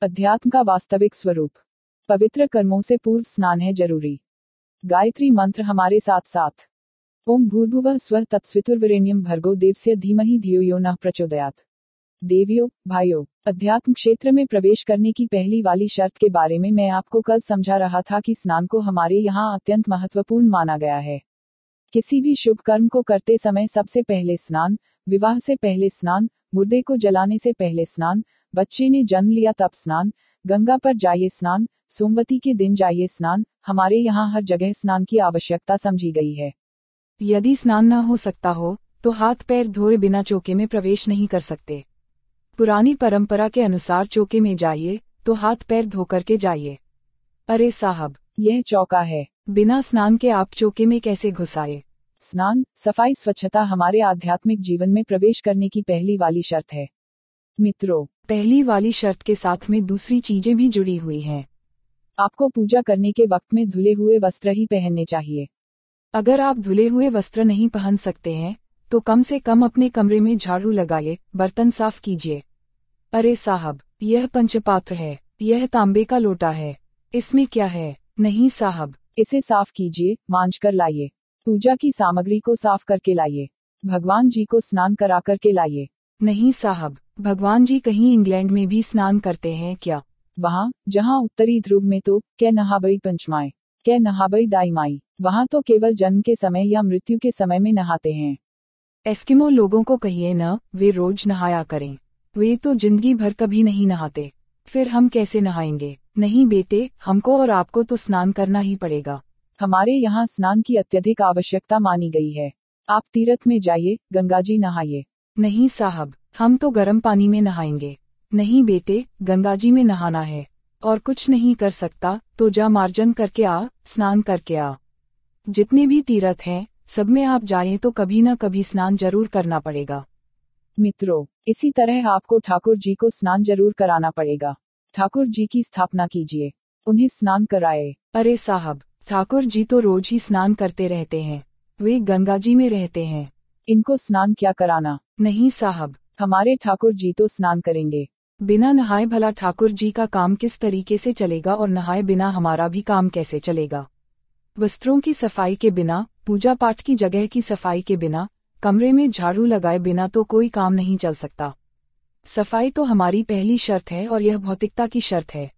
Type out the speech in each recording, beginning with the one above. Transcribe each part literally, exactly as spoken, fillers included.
अध्यात्म का वास्तविक स्वरूप। पवित्र कर्मों से पूर्व स्नान है जरूरी। गायत्री मंत्र हमारे साथ साथ। ओम भूर्भुवः स्वः तत्सवितुर्वरेण्यं भर्गो देवस्य धीमहि धियो यो नः प्रचोदयात्। देवियों, भाइयों, अध्यात्म क्षेत्र में प्रवेश करने की पहली वाली शर्त के बारे में मैं आपको कल समझा रहा था कि स्नान को हमारे यहाँ अत्यंत महत्वपूर्ण माना गया है। किसी भी शुभ कर्म को करते समय सबसे पहले स्नान, विवाह से पहले स्नान, मुर्दे को जलाने से पहले स्नान, बच्चे ने जन्म लिया तब स्नान, गंगा पर जाइए स्नान, सोमवती के दिन जाइए स्नान, हमारे यहाँ हर जगह स्नान की आवश्यकता समझी गई है। यदि स्नान न हो सकता हो तो हाथ पैर धोए बिना चौके में प्रवेश नहीं कर सकते। पुरानी परंपरा के अनुसार चौके में जाइए तो हाथ पैर धोकर के जाइए। अरे साहब, यह चौका है, बिना स्नान के आप चौके में कैसे घुस आए? स्नान, सफाई, स्वच्छता हमारे आध्यात्मिक जीवन में प्रवेश करने की पहली वाली शर्त है। मित्रों, पहली वाली शर्त के साथ में दूसरी चीजें भी जुड़ी हुई हैं। आपको पूजा करने के वक्त में धुले हुए वस्त्र ही पहनने चाहिए। अगर आप धुले हुए वस्त्र नहीं पहन सकते हैं तो कम से कम अपने कमरे में झाड़ू लगाइए, बर्तन साफ कीजिए। अरे साहब, यह पंचपात्र है, यह तांबे का लोटा है, इसमें क्या है? नहीं साहब, इसे साफ कीजिए, मांझ कर लाइए। पूजा की सामग्री को साफ करके लाइए। भगवान जी को स्नान करा करके लाइए। नहीं साहब, भगवान जी कहीं इंग्लैंड में भी स्नान करते हैं क्या? वहाँ, जहाँ उत्तरी ध्रुव में तो कै नहाबई पंचमाए, कै नहाबई दाई माई, वहाँ तो केवल जन्म के समय या मृत्यु के समय में नहाते हैं। एस्किमो लोगों को कहिए न, वे रोज नहाया करें। वे तो जिंदगी भर कभी नहीं नहाते, फिर हम कैसे नहाएंगे? नहीं बेटे, हमको और आपको तो स्नान करना ही पड़ेगा। हमारे यहाँ स्नान की अत्यधिक आवश्यकता मानी गई है। आप तीर्थ में जाइए, गंगा जी नहाइए। नहीं साहब, हम तो गर्म पानी में नहाएंगे। नहीं बेटे, गंगा जी में नहाना है। और कुछ नहीं कर सकता तो जा मार्जन करके आ, स्नान करके आ। जितने भी तीर्थ हैं, सब में आप जाएं तो कभी न कभी स्नान जरूर करना पड़ेगा। मित्रों, इसी तरह आपको ठाकुर जी को स्नान जरूर कराना पड़ेगा। ठाकुर जी की स्थापना कीजिए, उन्हें स्नान कराए। अरे साहब, ठाकुर जी तो रोज ही स्नान करते रहते हैं, वे गंगा जी में रहते हैं, इनको स्नान क्या कराना? नहीं साहब, हमारे ठाकुर जी तो स्नान करेंगे। बिना नहाए भला ठाकुर जी का काम किस तरीके से चलेगा और नहाए बिना हमारा भी काम कैसे चलेगा? वस्त्रों की सफाई के बिना, पूजा पाठ की जगह की सफाई के बिना, कमरे में झाड़ू लगाए बिना तो कोई काम नहीं चल सकता। सफाई तो हमारी पहली शर्त है और यह भौतिकता की शर्त है।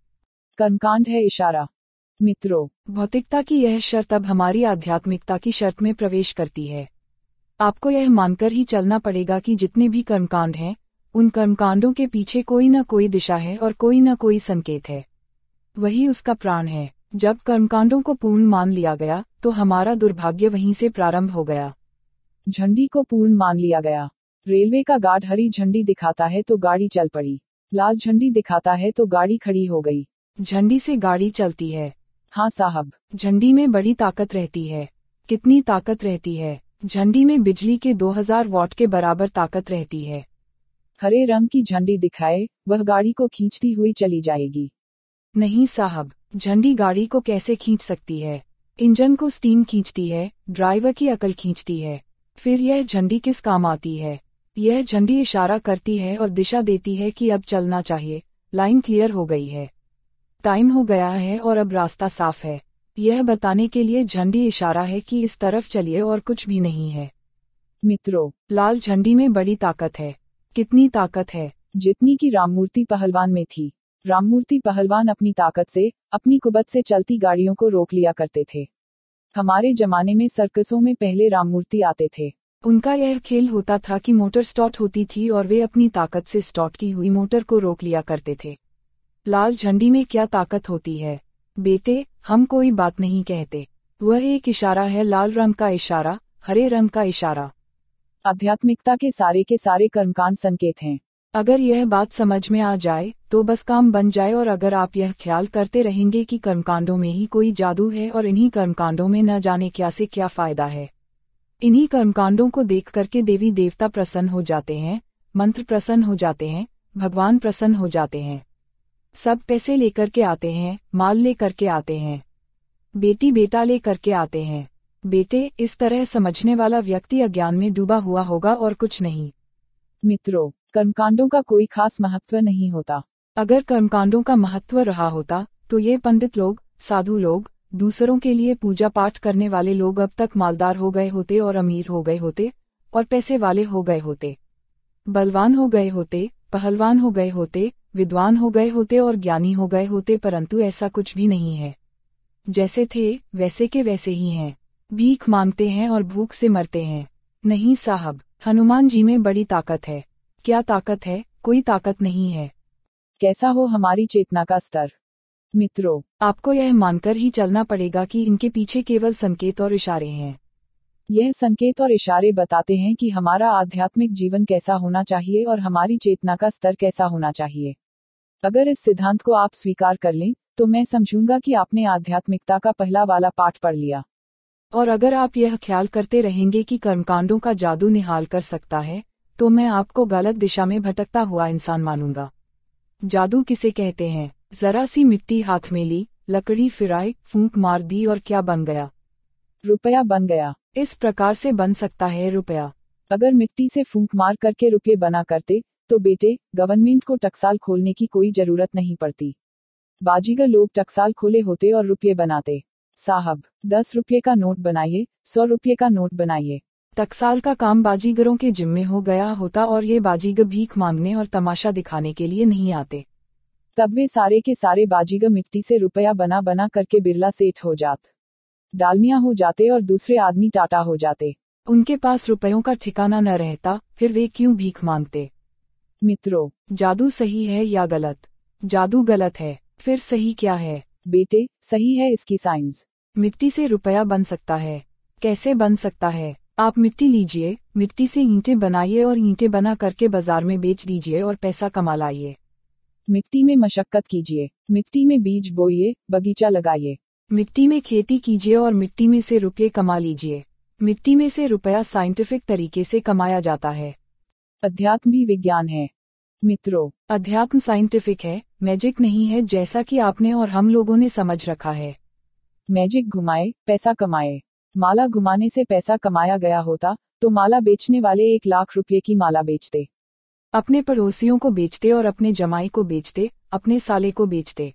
कर्मकांड है इशारा। मित्रों, भौतिकता की यह शर्त अब हमारी आध्यात्मिकता की शर्त में प्रवेश करती है। आपको यह मानकर ही चलना पड़ेगा कि जितने भी कर्मकांड हैं, उन कर्मकांडों के पीछे कोई न कोई दिशा है और कोई न कोई संकेत है। वही उसका प्राण है। जब कर्मकांडों को पूर्ण मान लिया गया तो हमारा दुर्भाग्य वहीं से प्रारंभ हो गया। झंडी को पूर्ण मान लिया गया। रेलवे का गार्ड हरी झंडी दिखाता है तो गाड़ी चल पड़ी, लाल झंडी दिखाता है तो गाड़ी खड़ी हो गई। झंडी से गाड़ी चलती है। हाँ साहब, झंडी में बड़ी ताकत रहती है। कितनी ताकत रहती है? झंडी में बिजली के दो हज़ार वॉट के बराबर ताकत रहती है। हरे रंग की झंडी दिखाए, वह गाड़ी को खींचती हुई चली जाएगी। नहीं साहब, झंडी गाड़ी को कैसे खींच सकती है? इंजन को स्टीम खींचती है, ड्राइवर की अकल खींचती है। फिर यह झंडी किस काम आती है? यह झंडी इशारा करती है और दिशा देती है कि अब चलना चाहिए, लाइन क्लियर हो गई है, टाइम हो गया है और अब रास्ता साफ है। यह बताने के लिए झंडी इशारा है कि इस तरफ चलिए और कुछ भी नहीं है। मित्रों, लाल झंडी में बड़ी ताकत है। कितनी ताकत है? जितनी की राममूर्ति पहलवान में थी। राममूर्ति पहलवान अपनी ताकत से, अपनी कुबत से चलती गाड़ियों को रोक लिया करते थे। हमारे जमाने में सर्कसों में पहले राममूर्ति आते थे। उनका यह खेल होता था कि मोटर स्टार्ट होती थी और वे अपनी ताकत से स्टार्ट की हुई मोटर को रोक लिया करते थे। लाल झंडी में क्या ताकत होती है? बेटे, हम कोई बात नहीं कहते, वह एक इशारा है। लाल रंग का इशारा, हरे रंग का इशारा। आध्यात्मिकता के सारे के सारे कर्मकांड संकेत हैं। अगर यह बात समझ में आ जाए तो बस काम बन जाए। और अगर आप यह ख्याल करते रहेंगे कि कर्मकांडों में ही कोई जादू है और इन्हीं कर्मकांडों में न जाने क्या से क्या फायदा है, इन्हीं कर्मकांडों को देख करके देवी देवता प्रसन्न हो जाते हैं, मंत्र प्रसन्न हो जाते हैं, भगवान प्रसन्न हो जाते हैं, सब पैसे लेकर के आते हैं, माल लेकर के आते हैं, बेटी बेटा लेकर के आते हैं। बेटे, इस तरह समझने वाला व्यक्ति अज्ञान में डूबा हुआ होगा और कुछ नहीं। मित्रों, कर्मकांडों का कोई खास महत्व नहीं होता। अगर कर्मकांडों का महत्व रहा होता तो ये पंडित लोग, साधु लोग, दूसरों के लिए पूजा पाठ करने वाले लोग अब तक मालदार हो गए होते और अमीर हो गए होते और पैसे वाले हो गए होते, बलवान हो गए होते, पहलवान हो गए होते, विद्वान हो गए होते और ज्ञानी हो गए होते, परंतु ऐसा कुछ भी नहीं है। जैसे थे वैसे के वैसे ही हैं। भीख मांगते हैं और भूख से मरते हैं। नहीं साहब, हनुमान जी में बड़ी ताकत है। क्या ताकत है? कोई ताकत नहीं है। कैसा हो हमारी चेतना का स्तर? मित्रों, आपको यह मानकर ही चलना पड़ेगा कि इनके पीछे केवल संकेत और इशारे हैं। यह संकेत और इशारे बताते हैं कि हमारा आध्यात्मिक जीवन कैसा होना चाहिए और हमारी चेतना का स्तर कैसा होना चाहिए। अगर इस सिद्धांत को आप स्वीकार कर लें तो मैं समझूंगा कि आपने आध्यात्मिकता का पहला वाला पाठ पढ़ लिया। और अगर आप यह ख्याल करते रहेंगे कि कर्मकांडों का जादू निहाल कर सकता है, तो मैं आपको गलत दिशा में भटकता हुआ इंसान मानूंगा। जादू किसे कहते हैं? जरा सी मिट्टी हाथ में ली, लकड़ी फिराई, फूंक मार दी और क्या बन गया? रुपया बन गया। इस प्रकार से बन सकता है रुपया। अगर मिट्टी से फूंक मार करके रुपये बना करते तो बेटे, गवर्नमेंट को टकसाल खोलने की कोई जरूरत नहीं पड़ती। बाजीगर लोग टकसाल खोले होते और रुपये बनाते। साहब, दस रुपये का नोट बनाइए, सौ रुपये का नोट बनाइए। टकसाल का काम बाजीगरों के जिम्मे हो गया होता और ये बाजीगर भीख मांगने और तमाशा दिखाने के लिए नहीं आते। तब वे सारे के सारे बाजीगर मिट्टी से रुपया बना बना करके बिरला सेठ हो जात, डालमिया हो जाते और दूसरे आदमी टाटा हो जाते। उनके पास रुपयों का ठिकाना न रहता, फिर वे क्यों भीख मांगते? मित्रों, जादू सही है या गलत? जादू गलत है, फिर सही क्या है? बेटे, सही है इसकी साइंस। मिट्टी से रुपया बन सकता है। कैसे बन सकता है? आप मिट्टी लीजिए, मिट्टी से ईंटें बनाइए और ईंटें बना करके बाजार में बेच दीजिए और पैसा कमा लाइए। मिट्टी में मशक्कत कीजिए, मिट्टी में बीज बोइए, बगीचा लगाइए। मिट्टी में खेती कीजिए और मिट्टी में से रुपये कमा लीजिए। मिट्टी में से रुपया साइंटिफिक तरीके से कमाया जाता है। अध्यात्म भी विज्ञान है। मित्रों, अध्यात्म साइंटिफिक है, मैजिक नहीं है, जैसा कि आपने और हम लोगों ने समझ रखा है। मैजिक घुमाए, पैसा कमाए। माला घुमाने से पैसा कमाया गया होता तो माला बेचने वाले एक लाख रुपए की माला बेचते, अपने पड़ोसियों को बेचते और अपने जमाई को बेचते, अपने साले को बेचते।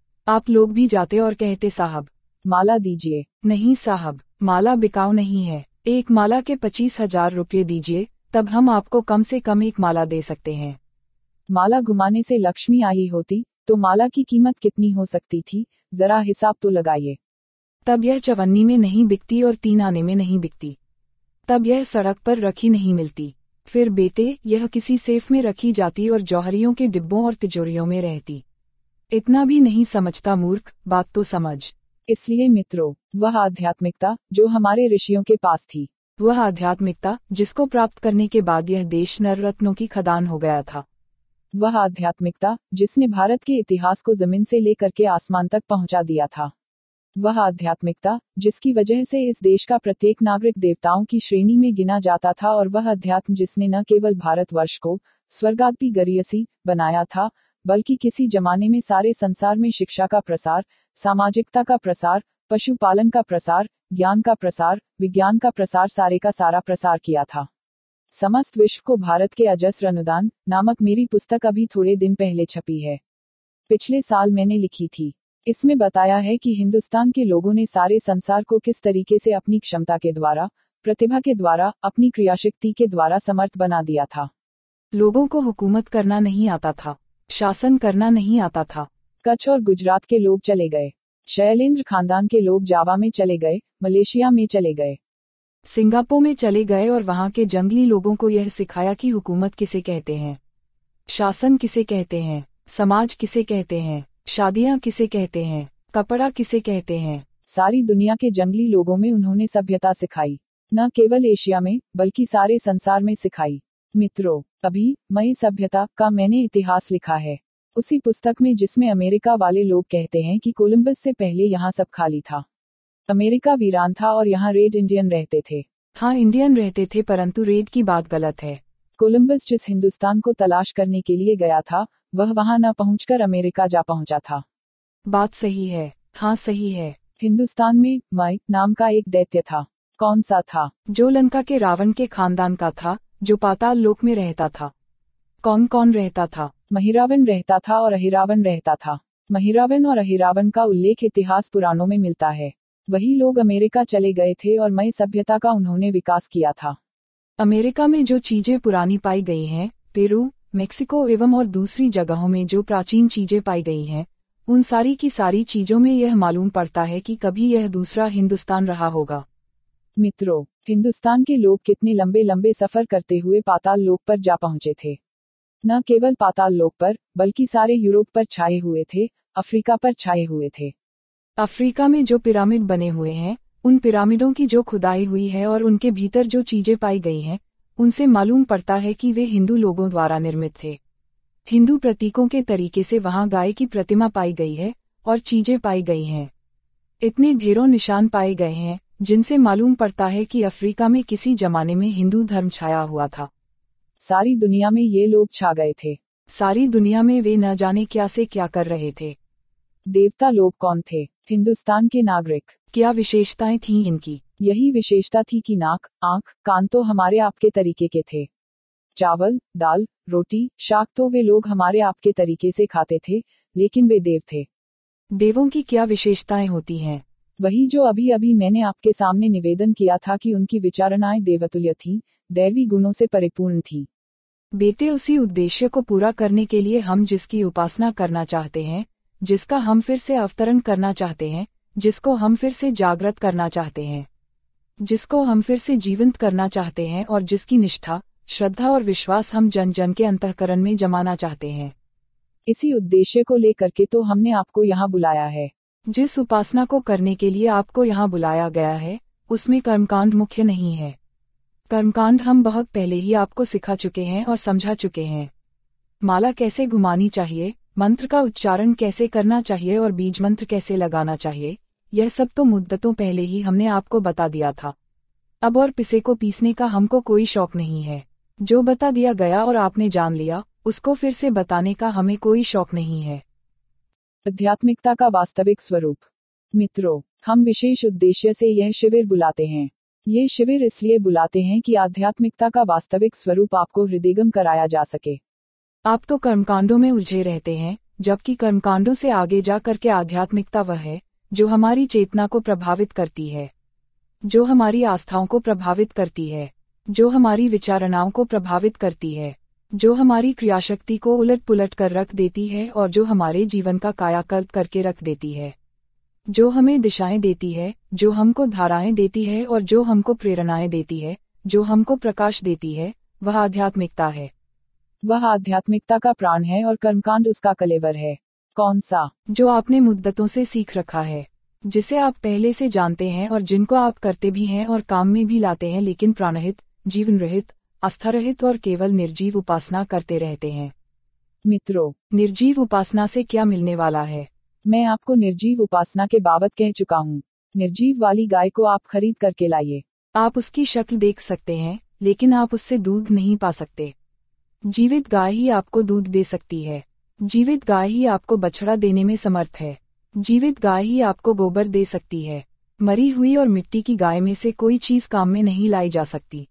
आप लोग भी जाते और कहते साहब, माला दीजिए। नहीं साहब, माला बिकाऊ नहीं है। एक माला के पच्चीस हजार रुपये दीजिए, तब हम आपको कम से कम एक माला दे सकते हैं। माला घुमाने से लक्ष्मी आई होती तो माला की कीमत कितनी हो सकती थी, जरा हिसाब तो लगाइए। तब यह चवन्नी में नहीं बिकती और तीन आने में नहीं बिकती। तब यह सड़क पर रखी नहीं मिलती। फिर बेटे, यह किसी सेफ में रखी जाती और जौहरियों के डिब्बों और तिजोरियों में रहती। इतना भी नहीं समझता मूर्ख, बात तो समझ। इसलिए मित्रों, वह आध्यात्मिकता जो हमारे ऋषियों के पास थी, वह आध्यात्मिकता जिसको प्राप्त करने के बाद यह देश नर रत्नों की खदान हो गया था, वह आध्यात्मिकता जिसने भारत के इतिहास को जमीन से लेकर के आसमान तक पहुंचा दिया था, वह आध्यात्मिकता जिसकी वजह से इस देश का प्रत्येक नागरिक देवताओं की श्रेणी में गिना जाता था, और वह अध्यात्म जिसने न केवल भारतवर्ष को स्वर्गादपि गरियसी बनाया था, बल्कि किसी जमाने में सारे संसार में शिक्षा का प्रसार, सामाजिकता का प्रसार, पशुपालन का प्रसार, ज्ञान का प्रसार, विज्ञान का प्रसार, सारे का सारा प्रसार किया था। समस्त विश्व को भारत के अजस्र अनुदान नामक मेरी पुस्तक अभी थोड़े दिन पहले छपी है। पिछले साल मैंने लिखी थी। इसमें बताया है कि हिंदुस्तान के लोगों ने सारे संसार को किस तरीके से अपनी क्षमता के द्वारा, प्रतिभा के द्वारा, अपनी क्रियाशक्ति के द्वारा समर्थ बना दिया था। लोगों को हुकूमत करना नहीं आता था, शासन करना नहीं आता था। कच्छ और गुजरात के लोग चले गए, शैलेंद्र खानदान के लोग जावा में चले गए, मलेशिया में चले गए, सिंगापुर में चले गए और वहां के जंगली लोगों को यह सिखाया कि हुकूमत किसे कहते हैं, शासन किसे कहते हैं, समाज किसे कहते हैं, शादियां किसे कहते हैं, कपड़ा किसे कहते हैं। सारी दुनिया के जंगली लोगों में उन्होंने सभ्यता सिखाई, न केवल एशिया में बल्कि सारे संसार में सिखाई। मित्रों, अभी मई सभ्यता का मैंने इतिहास लिखा है, उसी पुस्तक में जिसमें अमेरिका वाले लोग कहते हैं कि कोलंबस से पहले यहाँ सब खाली था, अमेरिका वीरान था और यहाँ रेड इंडियन रहते थे। हाँ, इंडियन रहते थे, परंतु रेड की बात गलत है। कोलंबस जिस हिंदुस्तान को तलाश करने के लिए गया था, वह वहां न पहुंचकर अमेरिका जा पहुंचा था। बात सही है, हाँ सही है। हिंदुस्तान में मई नाम का एक दैत्य था। कौन सा था? जो लंका के रावण के खानदान का था, जो पाताल लोक में रहता था। कौन कौन रहता था? महिरावन रहता था और अहिरावन रहता था। महिरावन और अहिरावन का उल्लेख इतिहास पुराणों में मिलता है। वही लोग अमेरिका चले गए थे और मई सभ्यता का उन्होंने विकास किया था। अमेरिका में जो चीजें पुरानी पाई गई हैं, पेरू, मेक्सिको एवं और दूसरी जगहों में जो प्राचीन चीजें पाई गई हैं, उन सारी की सारी चीजों में यह मालूम पड़ता है कि कभी यह दूसरा हिंदुस्तान रहा होगा। मित्रों, हिंदुस्तान के लोग कितने लंबे लंबे सफर करते हुए पाताल लोक पर जा पहुंचे थे। न केवल पाताल लोक पर, बल्कि सारे यूरोप पर छाए हुए थे, अफ्रीका पर छाए हुए थे। अफ्रीका में जो पिरामिड बने हुए हैं, उन पिरामिडों की जो खुदाई हुई है और उनके भीतर जो चीजें पाई गई हैं, उनसे मालूम पड़ता है कि वे हिंदू लोगों द्वारा निर्मित थे। हिंदू प्रतीकों के तरीके से वहां गाय की प्रतिमा पाई गई है और चीजें पाई गई हैं। इतने ढेरों निशान पाए गए हैं जिनसे मालूम पड़ता है कि अफ्रीका में किसी जमाने में हिंदू धर्म छाया हुआ था। सारी दुनिया में ये लोग छा गए थे। सारी दुनिया में वे न जाने क्या से क्या कर रहे थे। देवता लोग कौन थे? हिंदुस्तान के नागरिक। क्या विशेषताएं थीं इनकी? यही विशेषता थी कि नाक, आंख, कान तो हमारे आपके तरीके के थे। चावल, दाल, रोटी, शाक तो वे लोग हमारे आपके तरीके से खाते थे, लेकिन वे देव थे। देवों की क्या विशेषताएं होती हैं? वही जो अभी अभी मैंने आपके सामने निवेदन किया था कि उनकी विचारणाएं देवतुल्य थीं, दैवी गुणों से परिपूर्ण थीं। बेटे, उसी उद्देश्य को पूरा करने के लिए हम जिसकी उपासना करना चाहते हैं, जिसका हम फिर से अवतरण करना चाहते हैं, जिसको हम फिर से जागृत करना चाहते हैं, जिसको हम फिर से जीवंत करना चाहते हैं और जिसकी निष्ठा, श्रद्धा और विश्वास हम जन जन के अंतःकरण में जमाना चाहते हैं, इसी उद्देश्य को लेकर के तो हमने आपको यहाँ बुलाया है। जिस उपासना को करने के लिए आपको यहाँ बुलाया गया है, उसमें कर्मकांड मुख्य नहीं है। कर्मकांड हम बहुत पहले ही आपको सिखा चुके हैं और समझा चुके हैं। माला कैसे घुमानी चाहिए, मंत्र का उच्चारण कैसे करना चाहिए और बीज मंत्र कैसे लगाना चाहिए, यह सब तो मुद्दतों पहले ही हमने आपको बता दिया था। अब और पिसे को पीसने का हमको कोई शौक नहीं है। जो बता दिया गया और आपने जान लिया, उसको फिर से बताने का हमें कोई शौक नहीं है। आध्यात्मिकता का वास्तविक स्वरूप। मित्रों, हम विशेष उद्देश्य से यह शिविर बुलाते हैं। ये शिविर इसलिए बुलाते हैं कि आध्यात्मिकता का वास्तविक स्वरूप आपको हृदयगम कराया जा सके। आप तो कर्मकांडों में उलझे रहते हैं, जबकि कर्मकांडों से आगे जा करके आध्यात्मिकता वह है जो हमारी चेतना को प्रभावित करती है, जो हमारी आस्थाओं को प्रभावित करती है, जो हमारी विचारणाओं को प्रभावित करती है, जो हमारी क्रियाशक्ति को उलट पुलट कर रख देती है और जो हमारे जीवन का कायाकल्प करके रख देती है, जो हमें दिशाएं देती है, जो हमको धाराएं देती है और जो हमको प्रेरणाएं देती है, जो हमको प्रकाश देती है, वह आध्यात्मिकता है। वह आध्यात्मिकता का प्राण है और कर्मकांड उसका कलेवर है। कौन सा? जो आपने मुद्दतों से सीख रखा है, जिसे आप पहले से जानते हैं और जिनको आप करते भी हैं और काम में भी लाते हैं, लेकिन प्राणरहित, जीवन रहित, आस्था रहित और केवल निर्जीव उपासना करते रहते हैं। मित्रों, निर्जीव उपासना से क्या मिलने वाला है? मैं आपको निर्जीव उपासना के बाबत कह चुका हूँ। निर्जीव वाली गाय को आप खरीद करके लाइए। आप उसकी शक्ल देख सकते हैं, लेकिन आप उससे दूध नहीं पा सकते। जीवित गाय ही आपको दूध दे सकती है। जीवित गाय ही आपको बछड़ा देने में समर्थ है। जीवित गाय ही आपको गोबर दे सकती है। मरी हुई और मिट्टी की गाय में से कोई चीज काम में नहीं लाई जा सकती।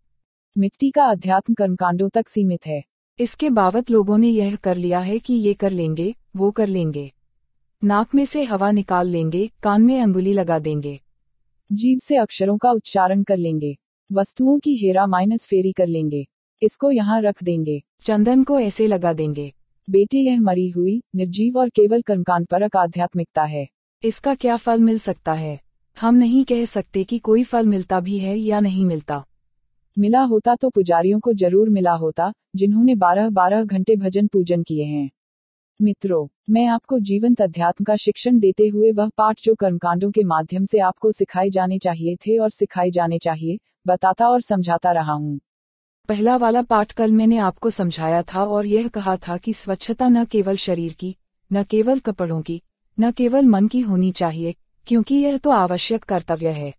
मिट्टी का अध्यात्म कर्मकांडों तक सीमित है। इसके बावत लोगों ने यह कर लिया है कि ये कर लेंगे, वो कर लेंगे। नाक में से हवा निकाल लेंगे, कान में अंगुली लगा देंगे, जीभ से अक्षरों का उच्चारण कर लेंगे, वस्तुओं की हेरा माइनस फेरी कर लेंगे, इसको यहाँ रख देंगे, चंदन को ऐसे लगा देंगे। बेटे, यह मरी हुई, निर्जीव और केवल कर्मकांड परक आध्यात्मिकता है। इसका क्या फल मिल सकता है? हम नहीं कह सकते कि कोई फल मिलता भी है या नहीं मिलता। मिला होता तो पुजारियों को जरूर मिला होता, जिन्होंने बारह बारह घंटे भजन पूजन किए हैं। मित्रों, मैं आपको जीवंत अध्यात्म का शिक्षण देते हुए वह पाठ जो कर्मकांडों के माध्यम से आपको सिखाए जाने चाहिए थे और सिखाए जाने चाहिए, बताता और समझाता रहा हूँ। पहला वाला पाठ कल मैंने आपको समझाया था और यह कहा था कि स्वच्छता न केवल शरीर की, न केवल कपड़ों की, न केवल मन की होनी चाहिए, क्योंकि यह तो आवश्यक कर्तव्य है।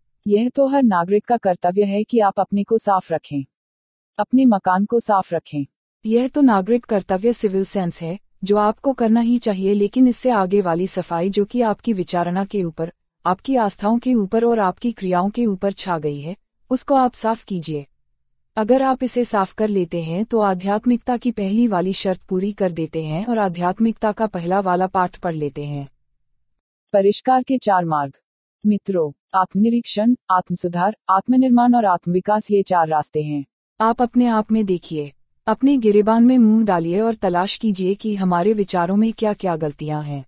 यह तो हर नागरिक का कर्तव्य है कि आप अपने को साफ रखें, अपने मकान को साफ रखें। यह तो नागरिक कर्तव्य सिविल सेंस है जो आपको करना ही चाहिए, लेकिन इससे आगे वाली सफाई जो कि आपकी विचारणा के ऊपर, आपकी आस्थाओं के ऊपर और आपकी क्रियाओं के ऊपर छा गई है, उसको आप साफ कीजिए। अगर आप इसे साफ कर लेते हैं तो आध्यात्मिकता की पहली वाली शर्त पूरी कर देते हैं और आध्यात्मिकता का पहला वाला पाठ पढ़ लेते हैं। परिष्कार के चार मार्ग। मित्रों, आत्मनिरीक्षण, आत्मसुधार, आत्मनिर्माण और आत्मविकास ये चार रास्ते हैं। आप अपने आप में देखिए, अपने गिरेबान में मुंह डालिए और तलाश कीजिए कि हमारे विचारों में क्या क्या गलतियां हैं,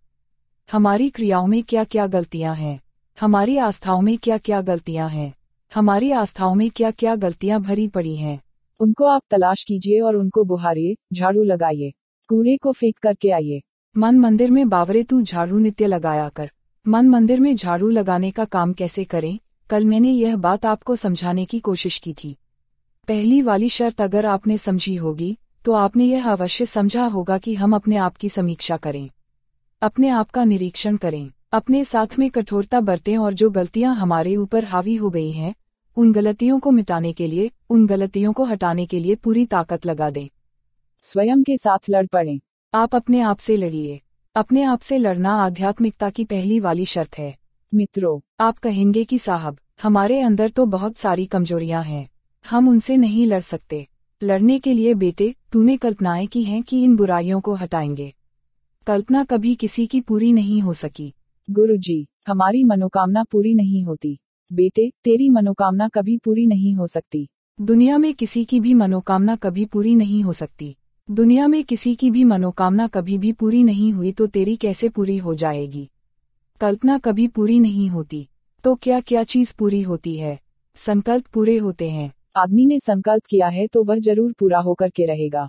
हमारी क्रियाओं में क्या क्या गलतियां हैं, हमारी आस्थाओं में क्या क्या गलतियां हैं, हमारी आस्थाओं में क्या क्या गलतियां भरी पड़ी हैं। उनको आप तलाश कीजिए और उनको बुहारिए, झाड़ू लगाइए, कूड़े को फेंक करके आइए। मन मंदिर में बावरे तू झाड़ू नित्य लगाया कर। मन मंदिर में झाड़ू लगाने का काम कैसे करें, कल मैंने यह बात आपको समझाने की कोशिश की थी। पहली वाली शर्त अगर आपने समझी होगी तो आपने यह अवश्य समझा होगा कि हम अपने आप की समीक्षा करें, अपने आप का निरीक्षण करें, अपने साथ में कठोरता बरतें और जो गलतियां हमारे ऊपर हावी हो गई हैं उन गलतियों को मिटाने के लिए, उन गलतियों को हटाने के लिए पूरी ताकत लगा दें। स्वयं के साथ लड़ पड़ें। आप अपने आप से लड़िए। अपने आप से लड़ना आध्यात्मिकता की पहली वाली शर्त है। मित्रों, आप कहेंगे कि साहब, हमारे अंदर तो बहुत सारी कमजोरियां हैं, हम उनसे नहीं लड़ सकते। लड़ने के लिए बेटे, तूने कल्पनाएं की हैं कि इन बुराइयों को हटाएंगे। कल्पना कभी किसी की पूरी नहीं हो सकी। गुरुजी, हमारी मनोकामना पूरी नहीं होती। बेटे, तेरी मनोकामना कभी पूरी नहीं हो सकती। दुनिया में किसी की भी मनोकामना कभी पूरी नहीं हो सकती। दुनिया में किसी की भी मनोकामना कभी भी पूरी नहीं हुई तो तेरी कैसे पूरी हो जाएगी। कल्पना कभी पूरी नहीं होती तो क्या क्या चीज पूरी होती है? संकल्प पूरे होते हैं। आदमी ने संकल्प किया है तो वह जरूर पूरा होकर के रहेगा।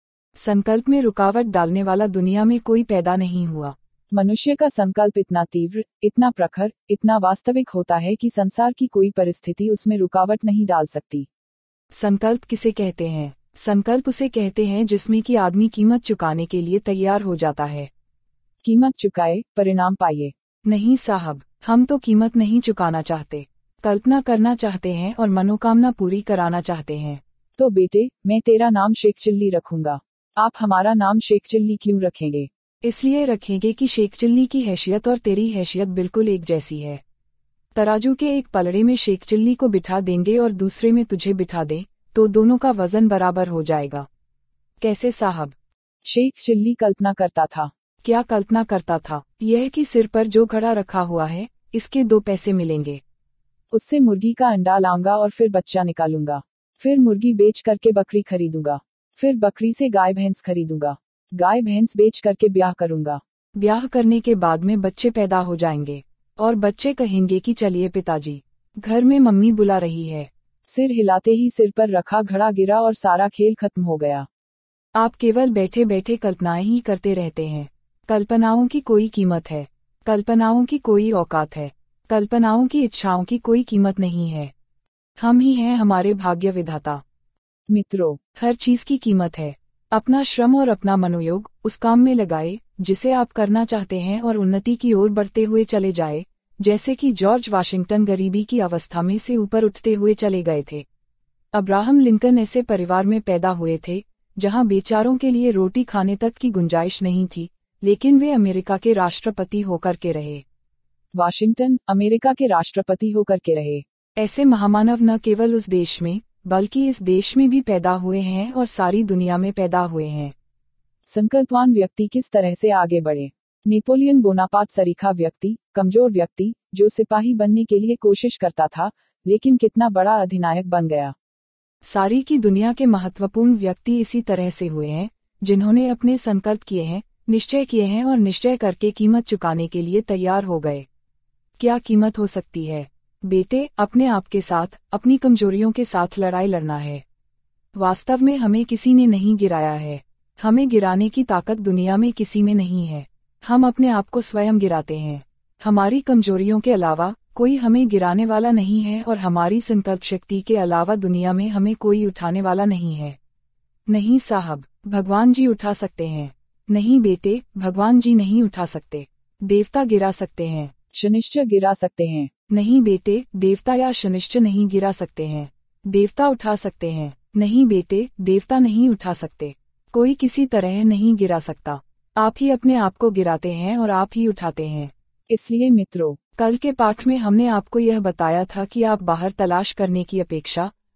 संकल्प में रुकावट डालने वाला दुनिया में कोई पैदा नहीं हुआ। मनुष्य का संकल्प इतना तीव्र, इतना प्रखर, इतना वास्तविक होता है कि संसार की कोई परिस्थिति उसमें रुकावट नहीं डाल सकती। संकल्प किसे कहते हैं? संकल्प उसे कहते हैं जिसमें कि आदमी कीमत चुकाने के लिए तैयार हो जाता है। कीमत चुकाए, परिणाम पाइए। नहीं साहब, हम तो कीमत नहीं चुकाना चाहते, कल्पना करना चाहते हैं और मनोकामना पूरी कराना चाहते हैं। तो बेटे, मैं तेरा नाम शेख चिल्ली रखूंगा। आप हमारा नाम शेख चिल्ली क्यों रखेंगे? इसलिए रखेंगे कि शेख चिल्ली की हैसियत और तेरी हैसियत बिल्कुल एक जैसी है। तराजू के एक पलड़े में शेख चिल्ली को बिठा देंगे और दूसरे में तुझे बिठा दें तो दोनों का वजन बराबर हो जाएगा। कैसे साहब? शेख चिल्ली कल्पना करता था। क्या कल्पना करता था? यह कि सिर पर जो घड़ा रखा हुआ है इसके दो पैसे मिलेंगे, उससे मुर्गी का अंडा लाऊंगा और फिर बच्चा निकालूंगा, फिर मुर्गी बेच करके बकरी खरीदूंगा, फिर बकरी से गाय भैंस खरीदूंगा, गाय भैंस बेच करके ब्याह करूंगा। ब्याह करने के बाद में बच्चे पैदा हो जाएंगे और बच्चे कहेंगे कि चलिए पिताजी, घर में मम्मी बुला रही है। सिर हिलाते ही सिर पर रखा घड़ा गिरा और सारा खेल खत्म हो गया। आप केवल बैठे बैठे कल्पनाएं ही करते रहते हैं। कल्पनाओं की कोई कीमत है, कल्पनाओं की कोई औकात है, कल्पनाओं की इच्छाओं की कोई कीमत नहीं है। हम ही हैं हमारे भाग्य विधाता। मित्रों, हर चीज की कीमत है। अपना श्रम और अपना मनोयोग उस काम में लगाए जिसे आप करना चाहते हैं और उन्नति की ओर बढ़ते हुए चले जाए, जैसे कि जॉर्ज वाशिंगटन गरीबी की अवस्था में से ऊपर उठते हुए चले गए थे। अब्राहम लिंकन ऐसे परिवार में पैदा हुए थे जहां बेचारों के लिए रोटी खाने तक की गुंजाइश नहीं थी, लेकिन वे अमेरिका के राष्ट्रपति होकर के रहे। वाशिंगटन अमेरिका के राष्ट्रपति होकर के रहे। ऐसे महामानव न केवल उस देश में बल्कि इस देश में भी पैदा हुए हैं और सारी दुनिया में पैदा हुए हैं। संकल्पवान व्यक्ति किस तरह से आगे बढ़े? नेपोलियन बोनापार्ट सरीखा व्यक्ति, कमजोर व्यक्ति, जो सिपाही बनने के लिए कोशिश करता था, लेकिन कितना बड़ा अधिनायक बन गया। सारी की दुनिया के महत्वपूर्ण व्यक्ति इसी तरह से हुए हैं, जिन्होंने अपने संकल्प किए हैं, निश्चय किए हैं और निश्चय करके कीमत चुकाने के लिए तैयार हो गए। क्या कीमत हो सकती है? बेटे, अपने आप के साथ, अपनी कमजोरियों के साथ लड़ाई लड़ना है। वास्तव में हमें किसी ने नहीं गिराया है। हमें गिराने की ताकत दुनिया में किसी में नहीं है। हम अपने आप को स्वयं गिराते हैं। हमारी कमजोरियों के अलावा कोई हमें गिराने वाला नहीं है और हमारी संकल्प शक्ति के अलावा दुनिया में हमें कोई उठाने वाला नहीं है। नहीं साहब, भगवान जी उठा सकते हैं। नहीं बेटे, भगवान जी नहीं उठा सकते। देवता गिरा सकते हैं, शनिश्चर गिरा सकते हैं। नहीं बेटे, देवता या शनिश्चर नहीं गिरा सकते हैं। देवता उठा सकते हैं। नहीं बेटे, देवता नहीं उठा सकते। कोई किसी तरह नहीं गिरा सकता। आप ही अपने आप को गिराते हैं और आप ही उठाते हैं। इसलिए मित्रों, कल के पाठ में हमने आपको यह बताया था कि आप बाहर तलाश करने की अपेक्षा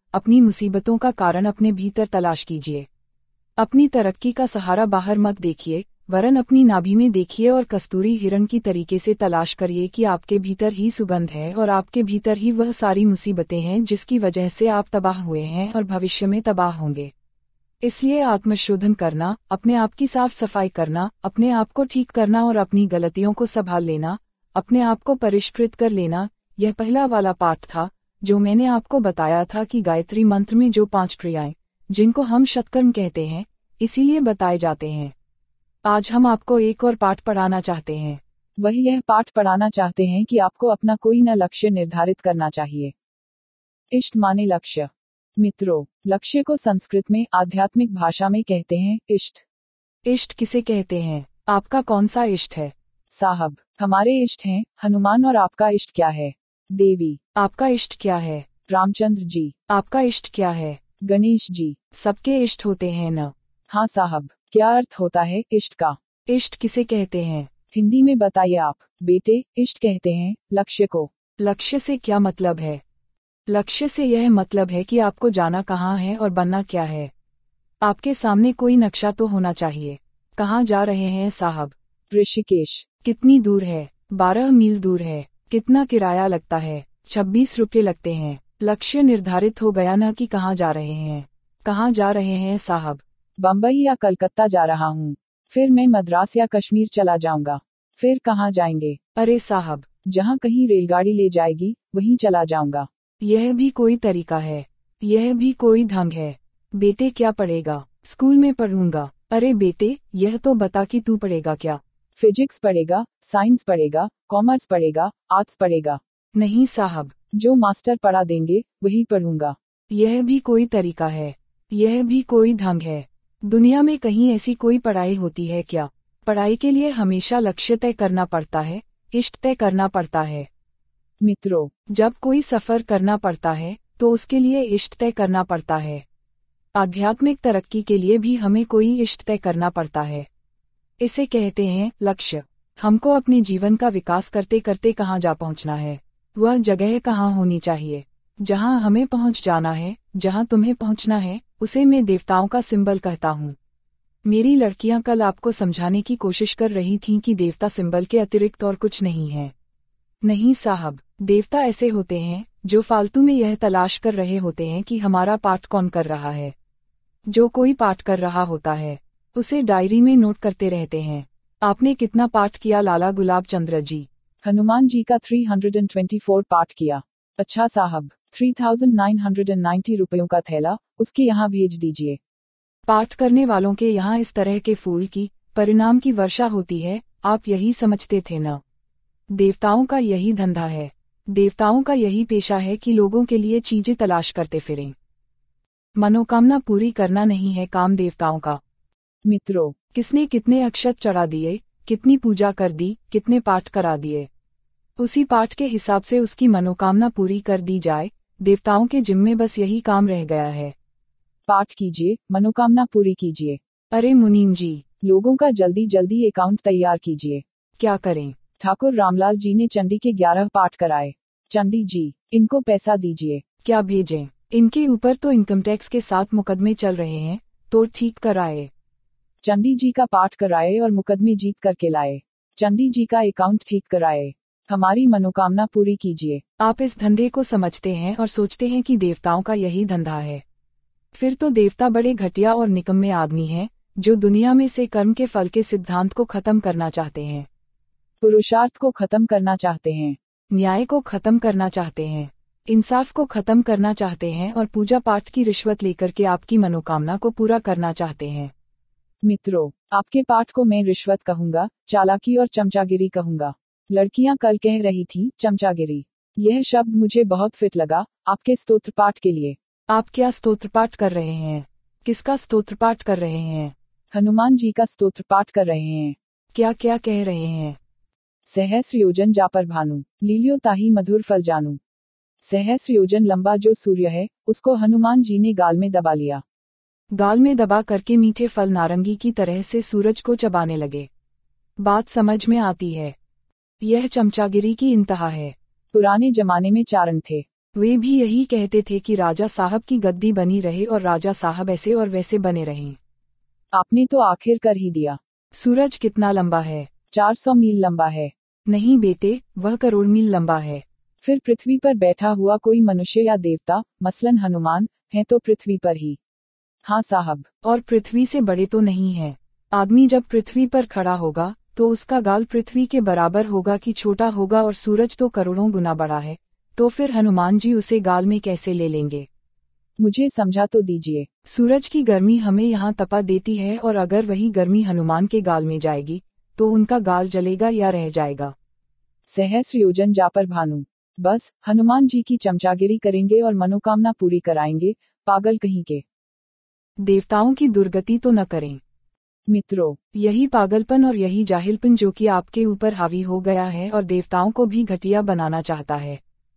अपनी मुसीबतों का कारण अपने भीतर तलाश कीजिए। अपनी तरक्की का सहारा बाहर मत देखिए, वरन अपनी नाभि में देखिए और कस्तूरी हिरण की तरीके से तलाश करिए कि आपके भीतर ही सुगंध है और आपके भीतर ही वह सारी मुसीबतें हैं जिसकी वजह से आप तबाह हुए हैं और भविष्य में तबाह होंगे। इसलिए आत्मशोधन करना, अपने आप की साफ सफाई करना, अपने आप को ठीक करना और अपनी गलतियों को संभाल लेना, अपने आप को परिष्कृत कर लेना, यह पहला वाला पाठ था जो मैंने आपको बताया था कि गायत्री मंत्र में जो पांच क्रियाएं, जिनको हम शतकर्म कहते हैं, इसीलिए बताए जाते हैं। आज हम आपको एक और पाठ पढ़ाना चाहते हैं। वही यह पाठ पढ़ाना चाहते हैं कि आपको अपना कोई न लक्ष्य निर्धारित करना चाहिए। इष्ट माने लक्ष्य। मित्रों, लक्ष्य को संस्कृत में आध्यात्मिक भाषा में कहते हैं इष्ट। इष्ट किसे कहते हैं? आपका कौन सा इष्ट है? साहब, हमारे इष्ट हैं हनुमान। और आपका इष्ट क्या है? देवी। आपका इष्ट क्या है? रामचंद्र जी। आपका इष्ट क्या है? गणेश जी। सबके इष्ट होते हैं न? हाँ साहब, क्या अर्थ होता है इष्ट का? इष्ट किसे कहते हैं? हिंदी में बताइए आप। बेटे, इष्ट कहते हैं लक्ष्य को। लक्ष्य से क्या मतलब है? लक्ष्य से यह मतलब है कि आपको जाना कहाँ है और बनना क्या है। आपके सामने कोई नक्शा तो होना चाहिए। कहाँ जा रहे हैं साहब? ऋषिकेश। कितनी दूर है? बारह मील दूर है। कितना किराया लगता है? छब्बीस रुपये लगते हैं। लक्ष्य निर्धारित हो गया न कि कहाँ जा रहे हैं। कहाँ जा रहे हैं साहब? बम्बई या कलकत्ता जा रहा हूँ, फिर मैं मद्रास या कश्मीर चला जाऊंगा। फिर कहाँ जाएंगे? अरे साहब, जहाँ कहीं रेलगाड़ी ले जाएगी वहीं चला जाऊंगा। यह भी कोई तरीका है? यह भी कोई ढंग है? बेटे क्या पढ़ेगा? स्कूल में पढ़ूंगा। अरे बेटे, यह तो बता कि तू पढ़ेगा क्या? फिजिक्स पढ़ेगा, साइंस पढ़ेगा, कॉमर्स पढ़ेगा, आर्ट्स पढ़ेगा? नहीं साहब, जो मास्टर पढ़ा देंगे वही पढ़ूंगा। यह भी कोई तरीका है? यह भी कोई ढंग है? दुनिया में कहीं ऐसी कोई पढ़ाई होती है क्या? पढ़ाई के लिए हमेशा लक्ष्य तय करना पड़ता है, इष्ट तय करना पड़ता है। मित्रों, जब कोई सफर करना पड़ता है तो उसके लिए इष्ट तय करना पड़ता है। आध्यात्मिक तरक्की के लिए भी हमें कोई इष्ट तय करना पड़ता है। इसे कहते हैं लक्ष्य। हमको अपने जीवन का विकास करते करते कहाँ जा पहुँचना है, वह जगह कहाँ होनी चाहिए जहाँ हमें पहुँच जाना है। जहाँ तुम्हें पहुँचना है उसे मैं देवताओं का सिंबल कहता हूँ। मेरी लड़कियां कल आपको समझाने की कोशिश कर रही थीं कि देवता सिंबल के अतिरिक्त और कुछ नहीं है। नहीं साहब, देवता ऐसे होते हैं जो फालतू में यह तलाश कर रहे होते हैं कि हमारा पाठ कौन कर रहा है। जो कोई पाठ कर रहा होता है उसे डायरी में नोट करते रहते हैं। आपने कितना पाठ किया लाला गुलाब चंद्र जी? हनुमान जी का तीन सौ चौबीस पाठ किया। अच्छा साहब, तीन हज़ार नौ सौ नब्बे रुपयों का थैला उसके यहाँ भेज दीजिए। पाठ करने वालों के यहाँ इस तरह के फूल की परिणाम की वर्षा होती है, आप यही समझते थे न? देवताओं का यही धंधा है। देवताओं का यही पेशा है कि लोगों के लिए चीजें तलाश करते फिरें। मनोकामना पूरी करना नहीं है काम देवताओं का। मित्रों, किसने कितने अक्षत चढ़ा दिए, कितनी पूजा कर दी, कितने पाठ करा दिए, उसी पाठ के हिसाब से उसकी मनोकामना पूरी कर दी जाए। देवताओं के जिम्मे बस यही काम रह गया है। पाठ कीजिए, मनोकामना पूरी कीजिए। अरे मुनीम जी, लोगों का जल्दी जल्दी अकाउंट तैयार कीजिए। क्या करें? ठाकुर रामलाल जी ने चंडी के ग्यारह पाठ कराए। चंडी जी, इनको पैसा दीजिए। क्या भेजें? इनके ऊपर तो इनकम टैक्स के साथ मुकदमे चल रहे हैं, तो ठीक कराए। चंडी जी का पाठ कराए और मुकदमे जीत करके लाए। चंडी जी का अकाउंट ठीक कराए। हमारी मनोकामना पूरी कीजिए। आप इस धंधे को समझते हैं और सोचते हैं कि देवताओं का यही धंधा है। फिर तो देवता बड़े घटिया और निकम्मे आदमी हैं, जो दुनिया में से कर्म के फल के सिद्धांत को खत्म करना चाहते हैं, पुरुषार्थ को खत्म करना चाहते हैं, न्याय को खत्म करना चाहते हैं, इंसाफ को खत्म करना चाहते हैं और पूजा पाठ की रिश्वत लेकर के आपकी मनोकामना को पूरा करना चाहते हैं। मित्रों, आपके पाठ को मैं रिश्वत कहूंगा, चालाकी और चमचागिरी कहूंगा। लड़कियां कल कह रही थीं चमचागिरी। यह शब्द मुझे बहुत फिट लगा आपके स्तोत्र पाठ के लिए। आप क्या स्तोत्र पाठ कर रहे हैं? किसका स्तोत्र पाठ कर रहे हैं? हनुमान जी का स्तोत्र पाठ कर रहे हैं। क्या क्या कह रहे हैं? सहस्र योजन जापर भानु, लीलियो ताही मधुर फल जानू। सहस्र योजन लंबा जो सूर्य है, उसको हनुमान जी ने गाल में दबा लिया। गाल में दबा करके मीठे फल नारंगी की तरह से सूरज को चबाने लगे। बात समझ में आती है। यह चमचागिरी की इंतहा है। पुराने जमाने में चारण थे। वे भी यही कहते थे कि राजा साहब की गद्दी बनी रहे और राजा साहब ऐसे और वैसे बने रहें। आपने तो आखिर कर ही दिया। सूरज कितना लंबा है? चार सौ मील लंबा है। नहीं बेटे, वह करोड़ मील लंबा है। फिर पृथ्वी पर बैठा हुआ कोई मनुष्य या देवता, मसलन हनुमान, है तो पृथ्वी पर ही। हाँ साहब। और पृथ्वी से बड़े तो नहीं है। आदमी जब पृथ्वी पर खड़ा होगा तो उसका गाल पृथ्वी के बराबर होगा कि छोटा होगा, और सूरज तो करोड़ों गुना बड़ा है, तो फिर हनुमान जी उसे गाल में कैसे ले लेंगे? मुझे समझा तो दीजिए। सूरज की गर्मी हमें यहाँ तपा देती है, और अगर वही गर्मी हनुमान के गाल में जाएगी तो उनका गाल जलेगा या रह जाएगा। सहस्र योजन जा पर भानु। बस हनुमान जी की चमचागिरी करेंगे और मनोकामना पूरी कराएंगे, पागल कहीं के। देवताओं की दुर्गति तो न करें मित्रों। यही पागलपन और यही जाहिलपन जो कि आपके ऊपर हावी हो गया है और देवताओं को भी घटिया बनाना चाहता है।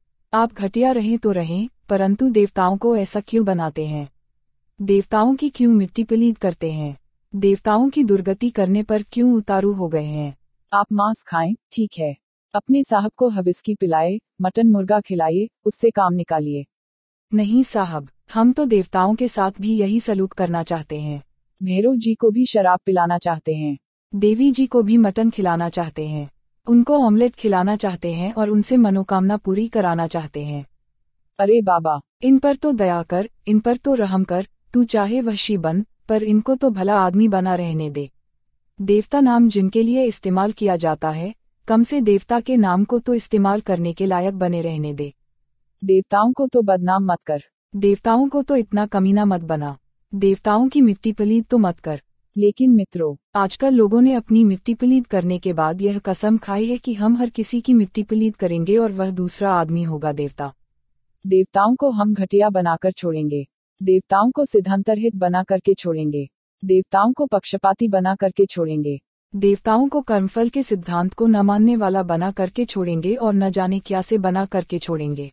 आप घटिया रहें तो रहें, परंतु देवताओं को ऐसा क्यों बनाते हैं? देवताओं की क्यों मिट्टी पलीद करते हैं? देवताओं की दुर्गति करने पर क्यों उतारू हो गए हैं? आप मांस खाएं, ठीक है, अपने साहब को हविस्की पिलाए, मटन मुर्गा खिलाइए, उससे काम निकालिए। नहीं साहब, हम तो देवताओं के साथ भी यही सलूक करना चाहते हैं। भैरव जी को भी शराब पिलाना चाहते हैं। देवी जी को भी मटन खिलाना चाहते हैं। उनको ऑमलेट खिलाना चाहते हैं और उनसे मनोकामना पूरी कराना चाहते हैं। अरे बाबा, इन पर तो दया कर, इन पर तो रहम कर, तू चाहे वहशी बन, पर इनको तो भला आदमी बना रहने दे। देवता नाम जिनके लिए इस्तेमाल किया जाता है, कम से देवता के नाम को तो इस्तेमाल करने के लायक बने रहने दे। देवताओं को तो बदनाम मत कर। देवताओं को तो इतना कमीना मत बना। देवताओं की मिट्टी पलीद तो मत कर। लेकिन मित्रों, आजकल लोगों ने अपनी मिट्टी पलीद करने के बाद यह कसम खाई है कि हम हर किसी की मिट्टी पलीद करेंगे और वह दूसरा आदमी होगा देवता। देवताओं को हम घटिया बनाकर छोड़ेंगे। देवताओं को सिद्धांतरहित बना करके छोड़ेंगे। देवताओं को पक्षपाती बना करके छोड़ेंगे। देवताओं को कर्मफल के सिद्धांत को न मानने वाला बना करके छोड़ेंगे और न जाने क्या से बना करके छोड़ेंगे।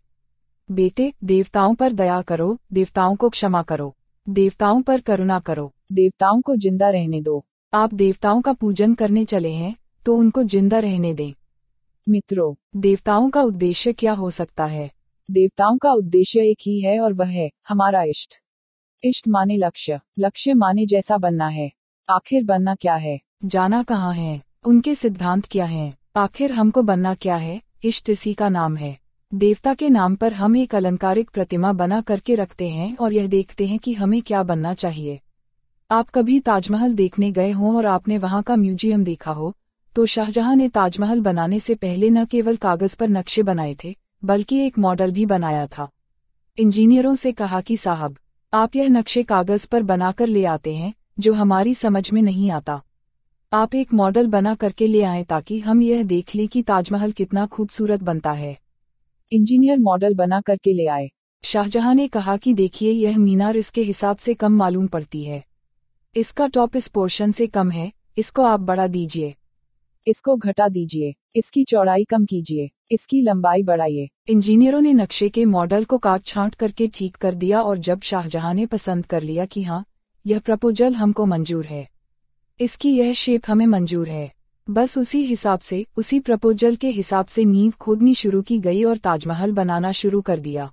बेटे, देवताओं पर दया करो, देवताओं को क्षमा करो, देवताओं पर करुणा करो। देवताओं को जिंदा रहने दो। आप देवताओं का पूजन करने चले हैं तो उनको जिंदा रहने दें। मित्रों, देवताओं का उद्देश्य क्या हो सकता है? देवताओं का उद्देश्य एक ही है और वह है हमारा इष्ट। इष्ट माने लक्ष्य, लक्ष्य माने जैसा बनना है। आखिर बनना क्या है? जाना कहाँ है? उनके सिद्धांत क्या हैं? आखिर हमको बनना क्या है? इष्ट इसी का नाम है। देवता के नाम पर हम एक अलंकारिक प्रतिमा बना करके रखते हैं और यह देखते हैं कि हमें क्या बनना चाहिए। आप कभी ताजमहल देखने गए हों और आपने वहां का म्यूजियम देखा हो, तो शाहजहां ने ताजमहल बनाने से पहले न केवल कागज पर नक्शे बनाए थे, बल्कि एक मॉडल भी बनाया था। इंजीनियरों से कहा कि साहब, आप यह नक्शे कागज पर बनाकर ले आते हैं जो हमारी समझ में नहीं आता। आप एक मॉडल बना करके ले आएं ताकि हम यह देख लें कि ताजमहल कितना खूबसूरत बनता है। इंजीनियर मॉडल बना करके ले आए। शाहजहां ने कहा कि देखिए, यह मीनार इसके हिसाब से कम मालूम पड़ती है। इसका टॉप इस पोर्शन से कम है, इसको आप बढ़ा दीजिए, इसको घटा दीजिए, इसकी चौड़ाई कम कीजिए, इसकी लंबाई बढ़ाइए। इंजीनियरों ने नक्शे के मॉडल को काट छांट करके ठीक कर दिया और जब शाहजहां ने पसंद कर लिया कि हाँ, यह प्रपोजल हमको मंजूर है, इसकी यह शेप हमें मंजूर है, बस उसी हिसाब से, उसी प्रपोजल के हिसाब से नींव खोदनी शुरू की गई और ताजमहल बनाना शुरू कर दिया।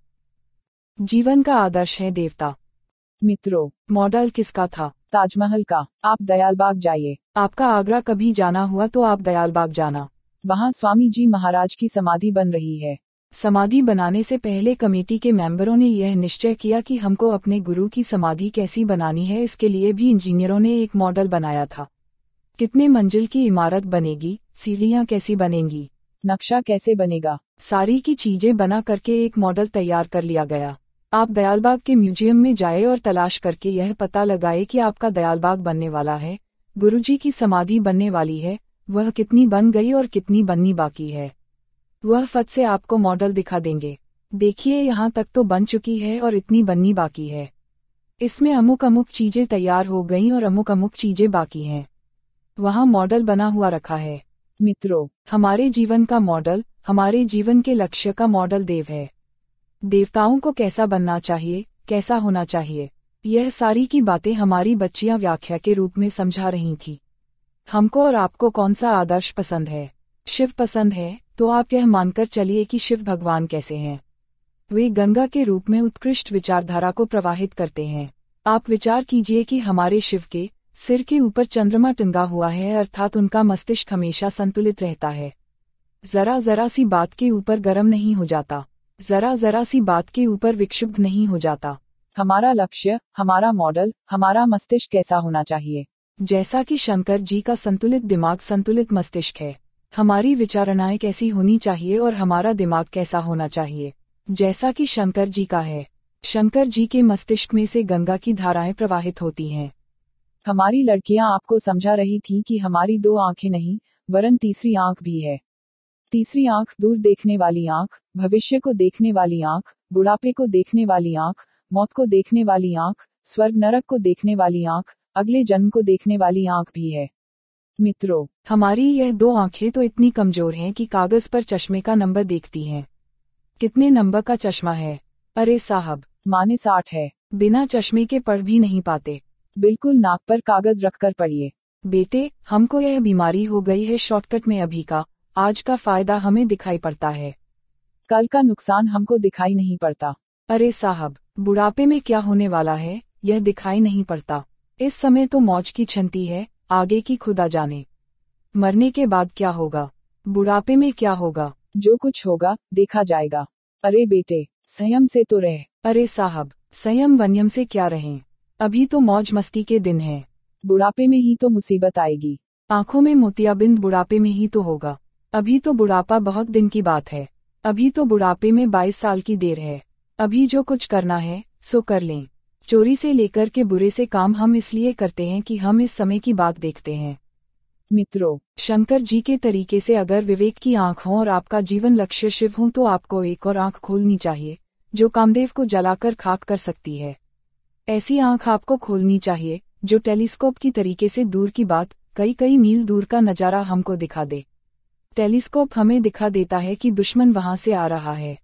जीवन का आदर्श है देवता। मित्रों, मॉडल किसका था? ताजमहल का। आप दयालबाग जाइए। आपका आगरा कभी जाना हुआ तो आप दयालबाग जाना। वहाँ स्वामी जी महाराज की समाधि बन रही है। समाधि बनाने से पहले कमेटी के मेंबरों ने यह निश्चय किया कि हमको अपने गुरु की समाधि कैसी बनानी है। इसके लिए भी इंजीनियरों ने एक मॉडल बनाया था। कितने मंजिल की इमारत बनेगी, सीढ़ियाँ कैसी बनेंगी, नक्शा कैसे बनेगा, सारी की चीजें बना करके एक मॉडल तैयार कर लिया गया। आप दयालबाग के म्यूजियम में जाए और तलाश करके यह पता लगाए कि आपका दयालबाग बनने वाला है, गुरुजी की समाधि बनने वाली है, वह कितनी बन गई और कितनी बननी बाकी है। वह फट से आपको मॉडल दिखा देंगे। देखिए, यहाँ तक तो बन चुकी है और इतनी बननी बाकी है। इसमें अमुक अमुक चीजें तैयार हो गईं और अमुक अमुक चीजें बाकी हैं। वहाँ मॉडल बना हुआ रखा है। मित्रों, हमारे जीवन का मॉडल, हमारे जीवन के लक्ष्य का मॉडल देव है। देवताओं को कैसा बनना चाहिए, कैसा होना चाहिए, यह सारी की बातें हमारी बच्चियां व्याख्या के रूप में समझा रही थी। हमको और आपको कौन सा आदर्श पसंद है? शिव पसंद है तो आप यह मानकर चलिए कि शिव भगवान कैसे हैं। वे गंगा के रूप में उत्कृष्ट विचारधारा को प्रवाहित करते हैं। आप विचार कीजिए कि हमारे शिव के सिर के ऊपर चंद्रमा टंगा हुआ है, अर्थात उनका मस्तिष्क हमेशा संतुलित रहता है। जरा जरा सी बात के ऊपर गर्म नहीं हो जाता, जरा जरा सी बात के ऊपर विक्षुब्ध नहीं हो जाता। हमारा लक्ष्य, हमारा मॉडल, हमारा मस्तिष्क कैसा होना चाहिए? जैसा कि शंकर जी का संतुलित दिमाग संतुलित मस्तिष्क है, हमारी विचारणाएं कैसी होनी चाहिए और हमारा दिमाग कैसा होना चाहिए, जैसा कि शंकर जी का है। शंकर जी के मस्तिष्क में से गंगा की धाराएं प्रवाहित होती हैं। हमारी लड़कियां आपको समझा रही थीं कि हमारी दो आंखें नहीं, वरन तीसरी आंख भी है। तीसरी आंख दूर देखने वाली आंख, भविष्य को देखने वाली आंख, बुढ़ापे को देखने वाली आंख, मौत को देखने वाली आंख, स्वर्ग नरक को देखने वाली आंख, अगले जन्म को देखने वाली आंख भी है। मित्रों, हमारी यह दो आंखें तो इतनी कमजोर हैं कि कागज पर चश्मे का नंबर देखती हैं। कितने नंबर का चश्मा है? अरे साहब, माने साठ है। बिना चश्मे के पढ़ भी नहीं पाते। बिल्कुल नाक पर कागज रखकर पढ़िए। बेटे, हमको यह बीमारी हो गई है शॉर्टकट में अभी का, आज का फायदा हमें दिखाई पड़ता है, कल का नुकसान हमको दिखाई नहीं पड़ता। अरे साहब, बुढ़ापे में क्या होने वाला है यह दिखाई नहीं पड़ता। इस समय तो मौज की छंती है, आगे की खुदा जाने। मरने के बाद क्या होगा, बुढ़ापे में क्या होगा? जो कुछ होगा देखा जाएगा। अरे बेटे, संयम से तो रह। अरे साहब, संयम वन्यम से क्या रहें, अभी तो मौज मस्ती के दिन हैं। बुढ़ापे में ही तो मुसीबत आएगी। आंखों में मोतियाबिंद बुढ़ापे में ही तो होगा। अभी तो बुढ़ापा बहुत दिन की बात है, अभी तो बुढ़ापे में बाईस साल की देर है। अभी जो कुछ करना है सो कर लें। चोरी से लेकर के बुरे से काम हम इसलिए करते हैं कि हम इस समय की बात देखते हैं। मित्रों, शंकर जी के तरीके से अगर विवेक की आंख हो और आपका जीवन लक्ष्य शिव हो तो आपको एक और आंख खोलनी चाहिए जो कामदेव को जलाकर खाक कर सकती है। ऐसी आंख आपको खोलनी चाहिए जो टेलीस्कोप की तरीके से दूर की बात, कई कई मील दूर का नजारा हमको दिखा दे। टेलीस्कोप हमें दिखा देता है कि दुश्मन वहां से आ रहा है,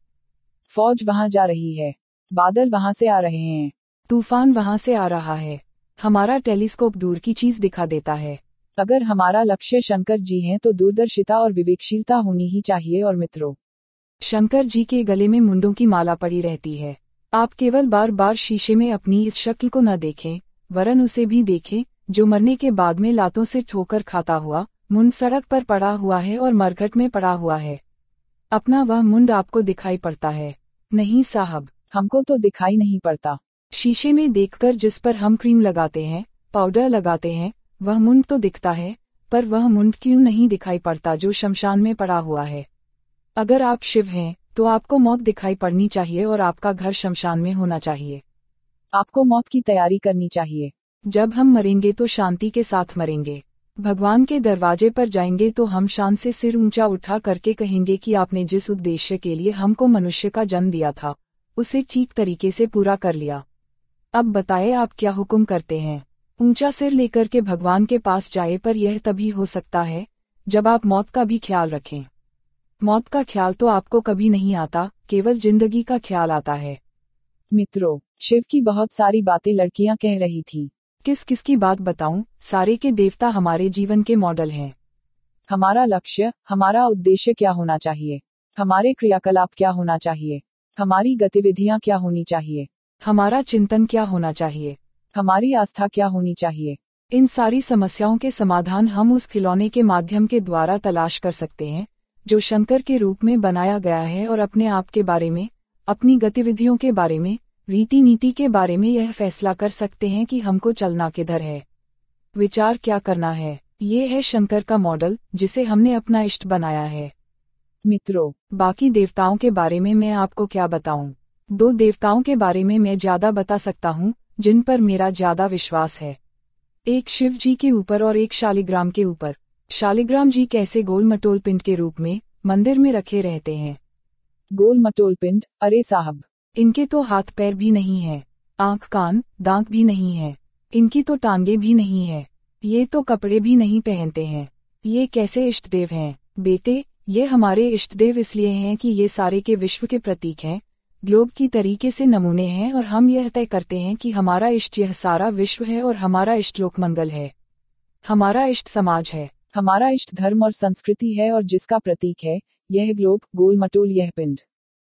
फौज वहां जा रही है, बादल वहां से आ रहे हैं, तूफान वहां से आ रहा है। हमारा टेलीस्कोप दूर की चीज दिखा देता है। अगर हमारा लक्ष्य शंकर जी हैं तो दूरदर्शिता और विवेकशीलता होनी ही चाहिए। और मित्रों, शंकर जी के गले में मुंडों की माला पड़ी रहती है। आप केवल बार बार शीशे में अपनी इस शक्ल को न देखें, वरन उसे भी देखें जो मरने के बाद में लातों से ठोकर खाता हुआ मुंड सड़क पर पड़ा हुआ है और मरघट में पड़ा हुआ है। अपना वह मुंड आपको दिखाई पड़ता है? नहीं साहब, हमको तो दिखाई नहीं पड़ता। शीशे में देखकर जिस पर हम क्रीम लगाते हैं, पाउडर लगाते हैं, वह मुंड तो दिखता है, पर वह मुंड क्यों नहीं दिखाई पड़ता जो शमशान में पड़ा हुआ है? अगर आप शिव हैं तो आपको मौत दिखाई पड़नी चाहिए और आपका घर शमशान में होना चाहिए। आपको मौत की तैयारी करनी चाहिए। जब हम मरेंगे तो शांति के साथ मरेंगे। भगवान के दरवाजे पर जाएंगे तो हम शान से सिर ऊंचा उठा करके कहेंगे कि आपने जिस उद्देश्य के लिए हमको मनुष्य का जन्म दिया था उसे ठीक तरीके से पूरा कर लिया। अब बताए आप क्या हुक्म करते हैं? ऊंचा सिर लेकर के भगवान के पास जाए, पर यह तभी हो सकता है जब आप मौत का भी ख्याल रखें। मौत का ख्याल तो आपको कभी नहीं आता, केवल जिंदगी का ख्याल आता है। मित्रों, शिव की बहुत सारी बातें लड़कियां कह रही थी। किस किस की बात बताऊं? सारे के देवता हमारे जीवन के मॉडल हैं। हमारा लक्ष्य, हमारा उद्देश्य क्या होना चाहिए, हमारे क्रियाकलाप क्या होना चाहिए, हमारी गतिविधियां क्या होनी चाहिए, हमारा चिंतन क्या होना चाहिए, हमारी आस्था क्या होनी चाहिए। इन सारी समस्याओं के समाधान हम उस खिलौने के माध्यम के द्वारा तलाश कर सकते हैं जो शंकर के रूप में बनाया गया है, और अपने आप के बारे में, अपनी गतिविधियों के बारे में, रीति नीति के बारे में यह फैसला कर सकते हैं कि हमको चलना किधर है, विचार क्या करना है। ये है शंकर का मॉडल जिसे हमने अपना इष्ट बनाया है। मित्रों, बाकी देवताओं के बारे में मैं आपको क्या बताऊं? दो देवताओं के बारे में मैं ज्यादा बता सकता हूँ जिन पर मेरा ज्यादा विश्वास है, एक शिव जी के ऊपर और एक शालिग्राम के ऊपर। शालिग्राम जी कैसे गोल मटोल पिंड के रूप में मंदिर में रखे रहते हैं। गोल मटोल पिंड? अरे साहब, इनके तो हाथ पैर भी नहीं है, आंख कान दांत भी नहीं है, इनकी तो टांगे भी नहीं है, ये तो कपड़े भी नहीं पहनते हैं। ये कैसे इष्ट देव हैं? बेटे, ये हमारे इष्ट देव इसलिए हैं कि ये सारे के विश्व के प्रतीक हैं, ग्लोब की तरीके से नमूने हैं, और हम यह तय करते हैं कि हमारा इष्ट यह सारा विश्व है और हमारा इष्ट लोकमंगल है, हमारा इष्ट समाज है, हमारा इष्ट धर्म और संस्कृति है, और जिसका प्रतीक है यह ग्लोब, गोल मटोल, यह पिंड।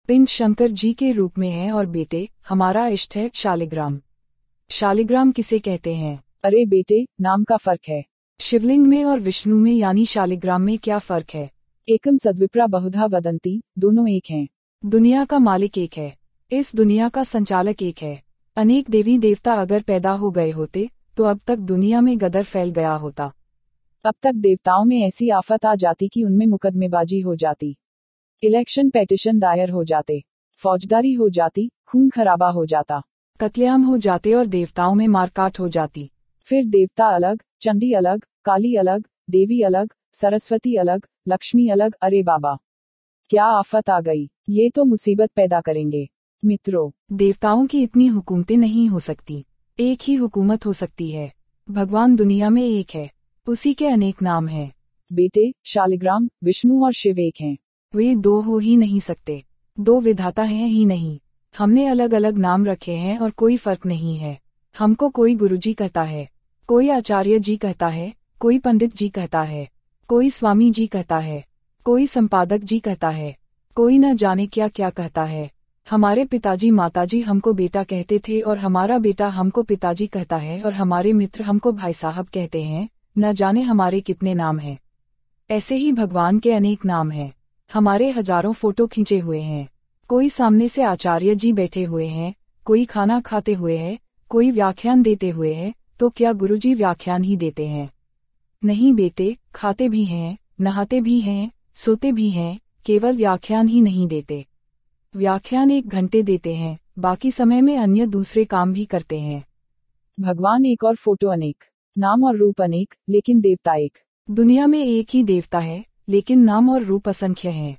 पिंड शंकर जी के रूप में है और बेटे हमारा इष्ट है शालिग्राम। शालिग्राम किसे कहते हैं? अरे बेटे, नाम का फर्क है। शिवलिंग में और विष्णु में यानी शालिग्राम में क्या फर्क है? एकम सद्विप्रा बहुधा वदंती, दोनों एक हैं। दुनिया का मालिक एक है, इस दुनिया का संचालक एक है। अनेक देवी देवता अगर पैदा हो गए होते तो अब तक दुनिया में गदर फैल गया होता। अब तक देवताओं में ऐसी आफत आ जाती कि उनमें मुकदमेबाजी हो जाती, इलेक्शन पेटिशन दायर हो जाते, फौजदारी हो जाती, खून खराबा हो जाता, कत्लेआम हो जाते और देवताओं में मारकाट हो जाती। फिर देवता अलग, चंडी अलग, काली अलग, देवी अलग, सरस्वती अलग, लक्ष्मी अलग। अरे बाबा, क्या आफत आ गई। ये तो मुसीबत पैदा करेंगे। मित्रों, देवताओं की इतनी हुकूमतें नहीं हो सकती, एक ही हुकूमत हो सकती है। भगवान दुनिया में एक है, उसी के अनेक नाम हैं। बेटे, शालिग्राम, विष्णु और शिव एक हैं। वे दो हो ही नहीं सकते, दो विधाता हैं ही नहीं। हमने अलग अलग नाम रखे हैं और कोई फर्क नहीं है। हमको कोई गुरुजी कहता है, कोई आचार्य जी कहता है, कोई पंडित जी कहता है, कोई स्वामी जी कहता है, कोई संपादक जी कहता है, कोई न जाने क्या क्या कहता है। हमारे पिताजी माताजी हमको बेटा कहते थे और हमारा बेटा हमको पिताजी कहता है और हमारे मित्र हमको भाई साहब कहते हैं। न जाने हमारे कितने नाम हैं। ऐसे ही भगवान के अनेक नाम हैं। हमारे हजारों फोटो खींचे हुए हैं। कोई सामने से आचार्य जी बैठे हुए हैं, कोई खाना खाते हुए है, कोई व्याख्यान देते हुए है। तो क्या गुरुजी व्याख्यान ही देते हैं? नहीं बेटे, खाते भी हैं, नहाते भी हैं, सोते भी हैं, केवल व्याख्यान ही नहीं देते। व्याख्यान एक घंटे देते हैं, बाकी समय में अन्य दूसरे काम भी करते हैं। भगवान एक और फोटो अनेक, नाम और रूप अनेक, लेकिन देवता एक। दुनिया में एक ही देवता है, लेकिन नाम और रूप असंख्य हैं।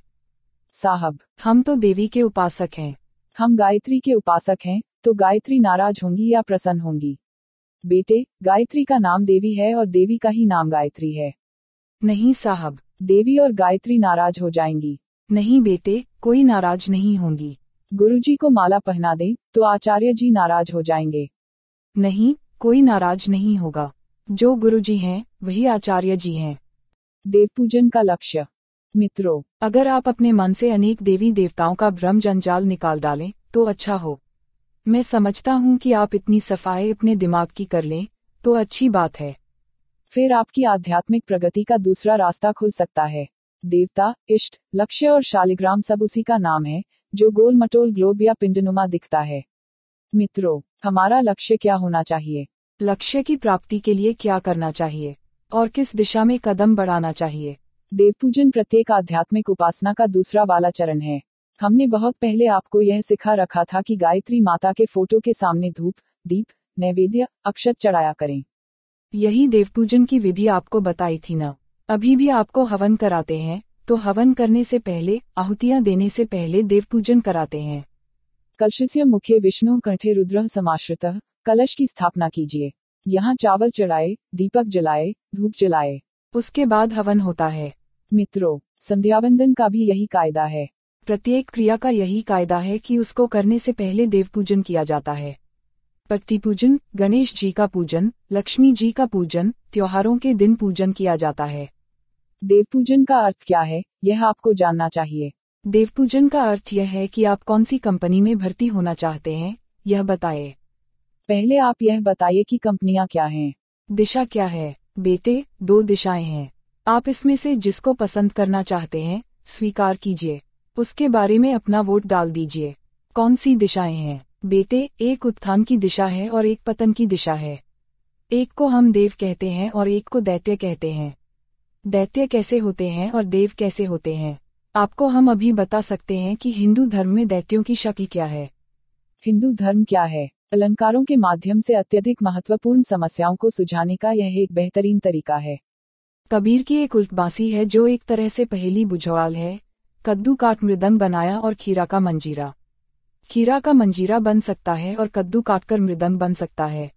साहब, हम तो देवी के उपासक हैं। हम गायत्री के उपासक हैं, तो गायत्री नाराज होंगी या प्रसन्न होंगी? बेटे, गायत्री का नाम देवी है और देवी का ही नाम गायत्री है। नहीं साहब, देवी और गायत्री नाराज हो जाएंगी। नहीं बेटे, कोई नाराज नहीं होंगी। गुरुजी को माला पहना दें तो आचार्य जी नाराज हो जाएंगे। नहीं, कोई नाराज नहीं होगा। जो गुरुजी हैं वही आचार्य जी हैं। देवपूजन का लक्ष्य। मित्रों, अगर आप अपने मन से अनेक देवी देवताओं का भ्रम जंजाल निकाल डालें तो अच्छा हो। मैं समझता हूँ कि आप इतनी सफाई अपने दिमाग की कर लें तो अच्छी बात है। फिर आपकी आध्यात्मिक प्रगति का दूसरा रास्ता खुल सकता है। देवता, इष्ट, लक्ष्य और शालिग्राम सब उसी का नाम है, जो गोल मटोल ग्लोब या पिंडनुमा दिखता है। मित्रों, हमारा लक्ष्य क्या होना चाहिए? लक्ष्य की प्राप्ति के लिए क्या करना चाहिए और किस दिशा में कदम बढ़ाना चाहिए? देवपूजन प्रत्येक आध्यात्मिक उपासना का दूसरा वाला चरण है। हमने बहुत पहले आपको यह सिखा रखा था कि गायत्री माता के फोटो के सामने धूप, दीप, नैवेद्य, अक्षत चढ़ाया करें। यही देवपूजन की विधि आपको बताई थी ना। अभी भी आपको हवन कराते हैं, तो हवन करने से पहले, आहुतियां देने से पहले देवपूजन कराते हैं। कलशस्य मुखे विष्णु कंठे रुद्र समाश्रितः, कलश की स्थापना कीजिए। यहाँ चावल चढ़ाए, दीपक जलाए, धूप जलाए, उसके बाद हवन होता है। मित्रों, संध्यावंदन का भी यही कायदा है। प्रत्येक क्रिया का यही कायदा है कि उसको करने से पहले देवपूजन किया जाता है। पट्टी पूजन, गणेश जी का पूजन, लक्ष्मी जी का पूजन, त्योहारों के दिन पूजन किया जाता है। देवपूजन का अर्थ क्या है, यह आपको जानना चाहिए। देवपूजन का अर्थ यह है कि आप कौन सी कंपनी में भर्ती होना चाहते हैं, यह बताइए। पहले आप यह बताइए कि कंपनियां क्या हैं। दिशा क्या है? बेटे, दो दिशाएं हैं। आप इसमें से जिसको पसंद करना चाहते हैं, स्वीकार कीजिए। उसके बारे में अपना वोट डाल दीजिए। कौन सी दिशाएं हैं? बेटे, एक उत्थान की दिशा है और एक पतन की दिशा है। एक को हम देव कहते हैं और एक को दैत्य कहते हैं। दैत्य कैसे होते हैं और देव कैसे होते हैं, आपको हम अभी बता सकते हैं कि हिंदू धर्म में दैत्यों की शक्ल क्या है। हिंदू धर्म क्या है? अलंकारों के माध्यम से अत्यधिक महत्वपूर्ण समस्याओं को सुलझाने का यह एक बेहतरीन तरीका है। कबीर की एक उल्टबांसी है जो एक तरह से पहेली बुझवाल है। कद्दू काट मृदंग बनाया और खीरा का मंजीरा। खीरा का मंजीरा बन सकता है और कद्दू काटकर मृदंग बन सकता है।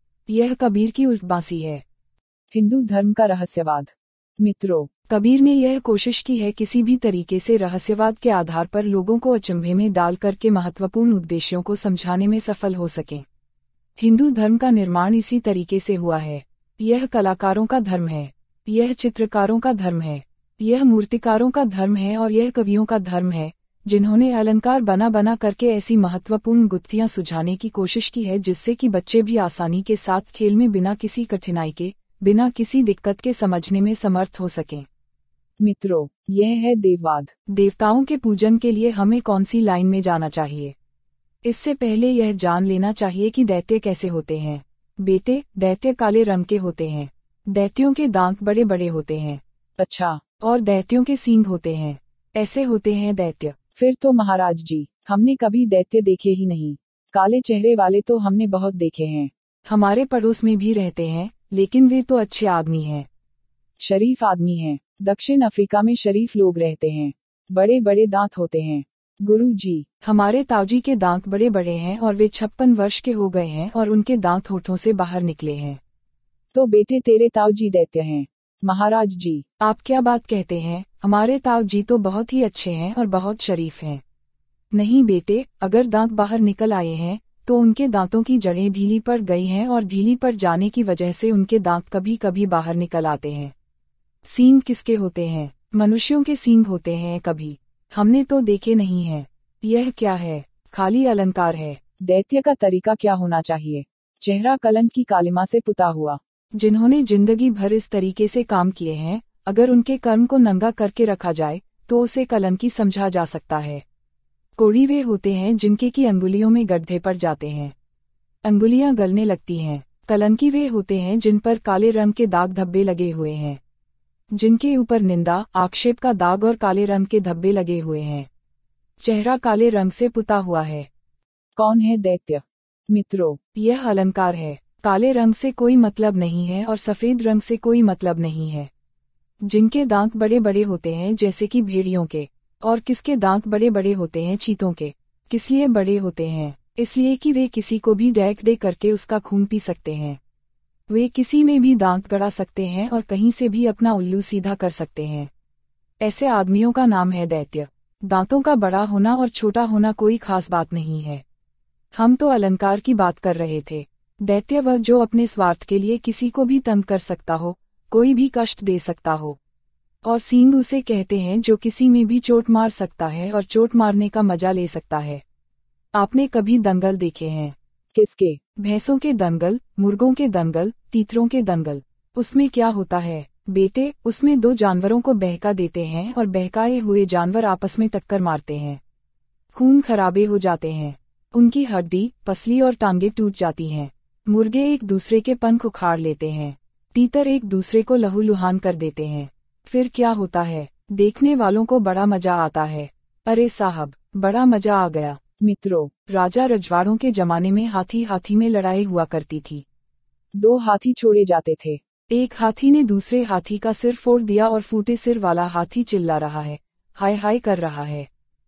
यह कबीर की उल्टबांसी है। हिंदू धर्म का रहस्यवाद। मित्रों, कबीर ने यह कोशिश की है किसी भी तरीके से रहस्यवाद के आधार पर लोगों को अचंभे में डाल करके महत्वपूर्ण उद्देश्यों को समझाने में सफल हो सकें। हिंदू धर्म का निर्माण इसी तरीके से हुआ है। यह कलाकारों का धर्म है, यह चित्रकारों का धर्म है, यह मूर्तिकारों का धर्म है और यह कवियों का धर्म है, जिन्होंने अलंकार बना बना करके ऐसी महत्वपूर्ण गुत्थियां सुझाने की कोशिश की है जिससे कि बच्चे भी आसानी के साथ खेल में बिना किसी कठिनाई के, बिना किसी दिक्कत के समझने में समर्थ हो सकें। मित्रों, यह है देववाद। देवताओं के पूजन के लिए हमें कौन सी लाइन में जाना चाहिए? इससे पहले यह जान लेना चाहिए कि दैत्य कैसे होते हैं। बेटे, दैत्य काले रंग के होते हैं। दैत्यों के दांत बड़े बड़े होते हैं। अच्छा। और दैत्यों के सींग होते हैं। ऐसे होते हैं दैत्य। फिर तो महाराज जी, हमने कभी दैत्य देखे ही नहीं। काले चेहरे वाले तो हमने बहुत देखे हैं। हमारे पड़ोस में भी रहते हैं, लेकिन वे तो अच्छे आदमी हैं। शरीफ आदमी हैं। दक्षिण अफ्रीका में शरीफ लोग रहते हैं। बड़े बड़े दांत होते हैं। गुरु जी, हमारे ताऊजी के दांत बड़े बड़े हैं और वे छप्पन वर्ष के हो गए हैं और उनके दांत होठों से बाहर निकले हैं। तो बेटे तेरे ताऊजी दैत्य हैं। महाराज जी, आप क्या बात कहते हैं? हमारे ताऊजी तो बहुत ही अच्छे हैं और बहुत शरीफ हैं। नहीं बेटे, अगर दांत बाहर निकल आए हैं तो उनके दांतों की जड़ें ढीली पड़ गई हैं और ढीली पड़ जाने की वजह से उनके दांत कभी कभी बाहर निकल आते हैं। सींग किसके होते हैं? मनुष्यों के सींग होते हैं कभी। हमने तो देखे नहीं हैं। यह क्या है? खाली अलंकार है। दैत्य का तरीका क्या होना चाहिए? चेहरा कलंक की कालिमा से पुता हुआ। जिन्होंने जिंदगी भर इस तरीके से काम किए हैं, अगर उनके कर्म को नंगा करके रखा जाए तो उसे कलंकी समझा जा सकता है। कोड़ी वे होते हैं जिनके की अंगुलियों में गड्ढे पड़ जाते हैं, अंगुलियां गलने लगती हैं। कलंकी वे होते हैं जिन पर काले रंग के दाग धब्बे लगे हुए हैं, जिनके ऊपर निंदा, आक्षेप का दाग और काले रंग के धब्बे लगे हुए हैं। चेहरा काले रंग से पुता हुआ है। कौन है दैत्य? मित्रों, यह अलंकार है। काले रंग से कोई मतलब नहीं है और सफेद रंग से कोई मतलब नहीं है। जिनके दांत बड़े बड़े होते हैं जैसे कि भेड़ियों के। और किसके दांत बड़े बड़े होते हैं? चीतों के। किस लिए बड़े होते हैं? इसलिए कि वे किसी को भी डैक दे करके उसका खून पी सकते हैं। वे किसी में भी दांत गड़ा सकते हैं और कहीं से भी अपना उल्लू सीधा कर सकते हैं। ऐसे आदमियों का नाम है दैत्य। दांतों का बड़ा होना और छोटा होना कोई खास बात नहीं है। हम तो अलंकार की बात कर रहे थे। दैत्य वह जो अपने स्वार्थ के लिए किसी को भी तंग कर सकता हो, कोई भी कष्ट दे सकता हो। और सींग उसे कहते हैं जो किसी में भी चोट मार सकता है और चोट मारने का मजा ले सकता है। आपने कभी दंगल देखे हैं? किसके? भैंसों के दंगल, मुर्गों के दंगल, तीतरों के दंगल। उसमें क्या होता है बेटे? उसमें दो जानवरों को बहका देते हैं और बहकाए हुए जानवर आपस में टक्कर मारते हैं। खून खराबे हो जाते हैं। उनकी हड्डी, पसली और टांगे टूट जाती हैं। मुर्गे एक दूसरे के पंख उखाड़ लेते हैं। तीतर एक दूसरे को लहूलुहान कर देते हैं। फिर क्या होता है? देखने वालों को बड़ा मजा आता है। अरे साहब, बड़ा मजा आ गया। मित्रों, राजा रजवाड़ों के जमाने में हाथी हाथी में लड़ाई हुआ करती थी। दो हाथी छोड़े जाते थे। एक हाथी ने दूसरे हाथी का सिर फोड़ दिया और फूटे सिर वाला हाथी चिल्ला रहा है, हाय हाय कर रहा है।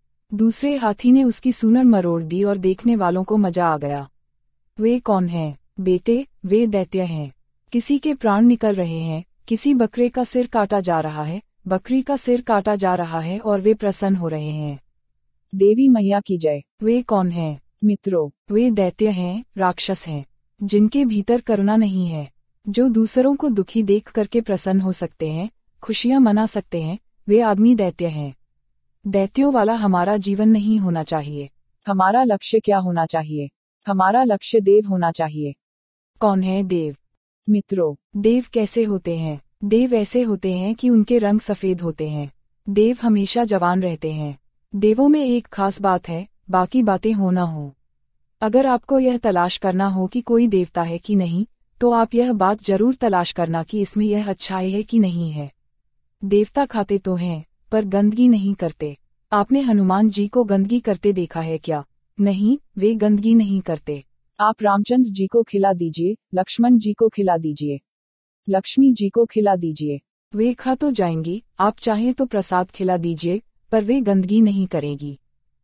दूसरे हाथी ने उसकी सूंड मरोड़ दी और देखने वालों को मजा आ गया। वे कौन हैं बेटे? वे दैत्य हैं। किसी के प्राण निकल रहे हैं, किसी बकरे का सिर काटा जा रहा है, बकरी का सिर काटा जा रहा है और वे प्रसन्न हो रहे हैं। देवी मैया की जय। वे कौन हैं मित्रों? वे दैत्य हैं, राक्षस हैं, जिनके भीतर करुणा नहीं है, जो दूसरों को दुखी देख करके प्रसन्न हो सकते हैं, खुशियां मना सकते हैं। वे आदमी दैत्य हैं। दैत्यों वाला हमारा जीवन नहीं होना चाहिए। हमारा लक्ष्य क्या होना चाहिए? हमारा लक्ष्य देव होना चाहिए। कौन है देव? मित्रों, देव कैसे होते हैं? देव ऐसे होते हैं कि उनके रंग सफेद होते हैं। देव हमेशा जवान रहते हैं। देवों में एक खास बात है, बाकी बातें हो ना हो। अगर आपको यह तलाश करना हो कि कोई देवता है कि नहीं, तो आप यह बात जरूर तलाश करना कि इसमें यह अच्छाई है कि नहीं है। देवता खाते तो हैं, पर गंदगी नहीं करते। आपने हनुमान जी को गंदगी करते देखा है क्या? नहीं, वे गंदगी नहीं करते। आप रामचंद्र जी को खिला दीजिए, लक्ष्मण जी को खिला दीजिए, लक्ष्मी जी को खिला दीजिए। वे खा तो जाएंगी, आप चाहें तो प्रसाद खिला दीजिए, पर वे गंदगी नहीं करेगी।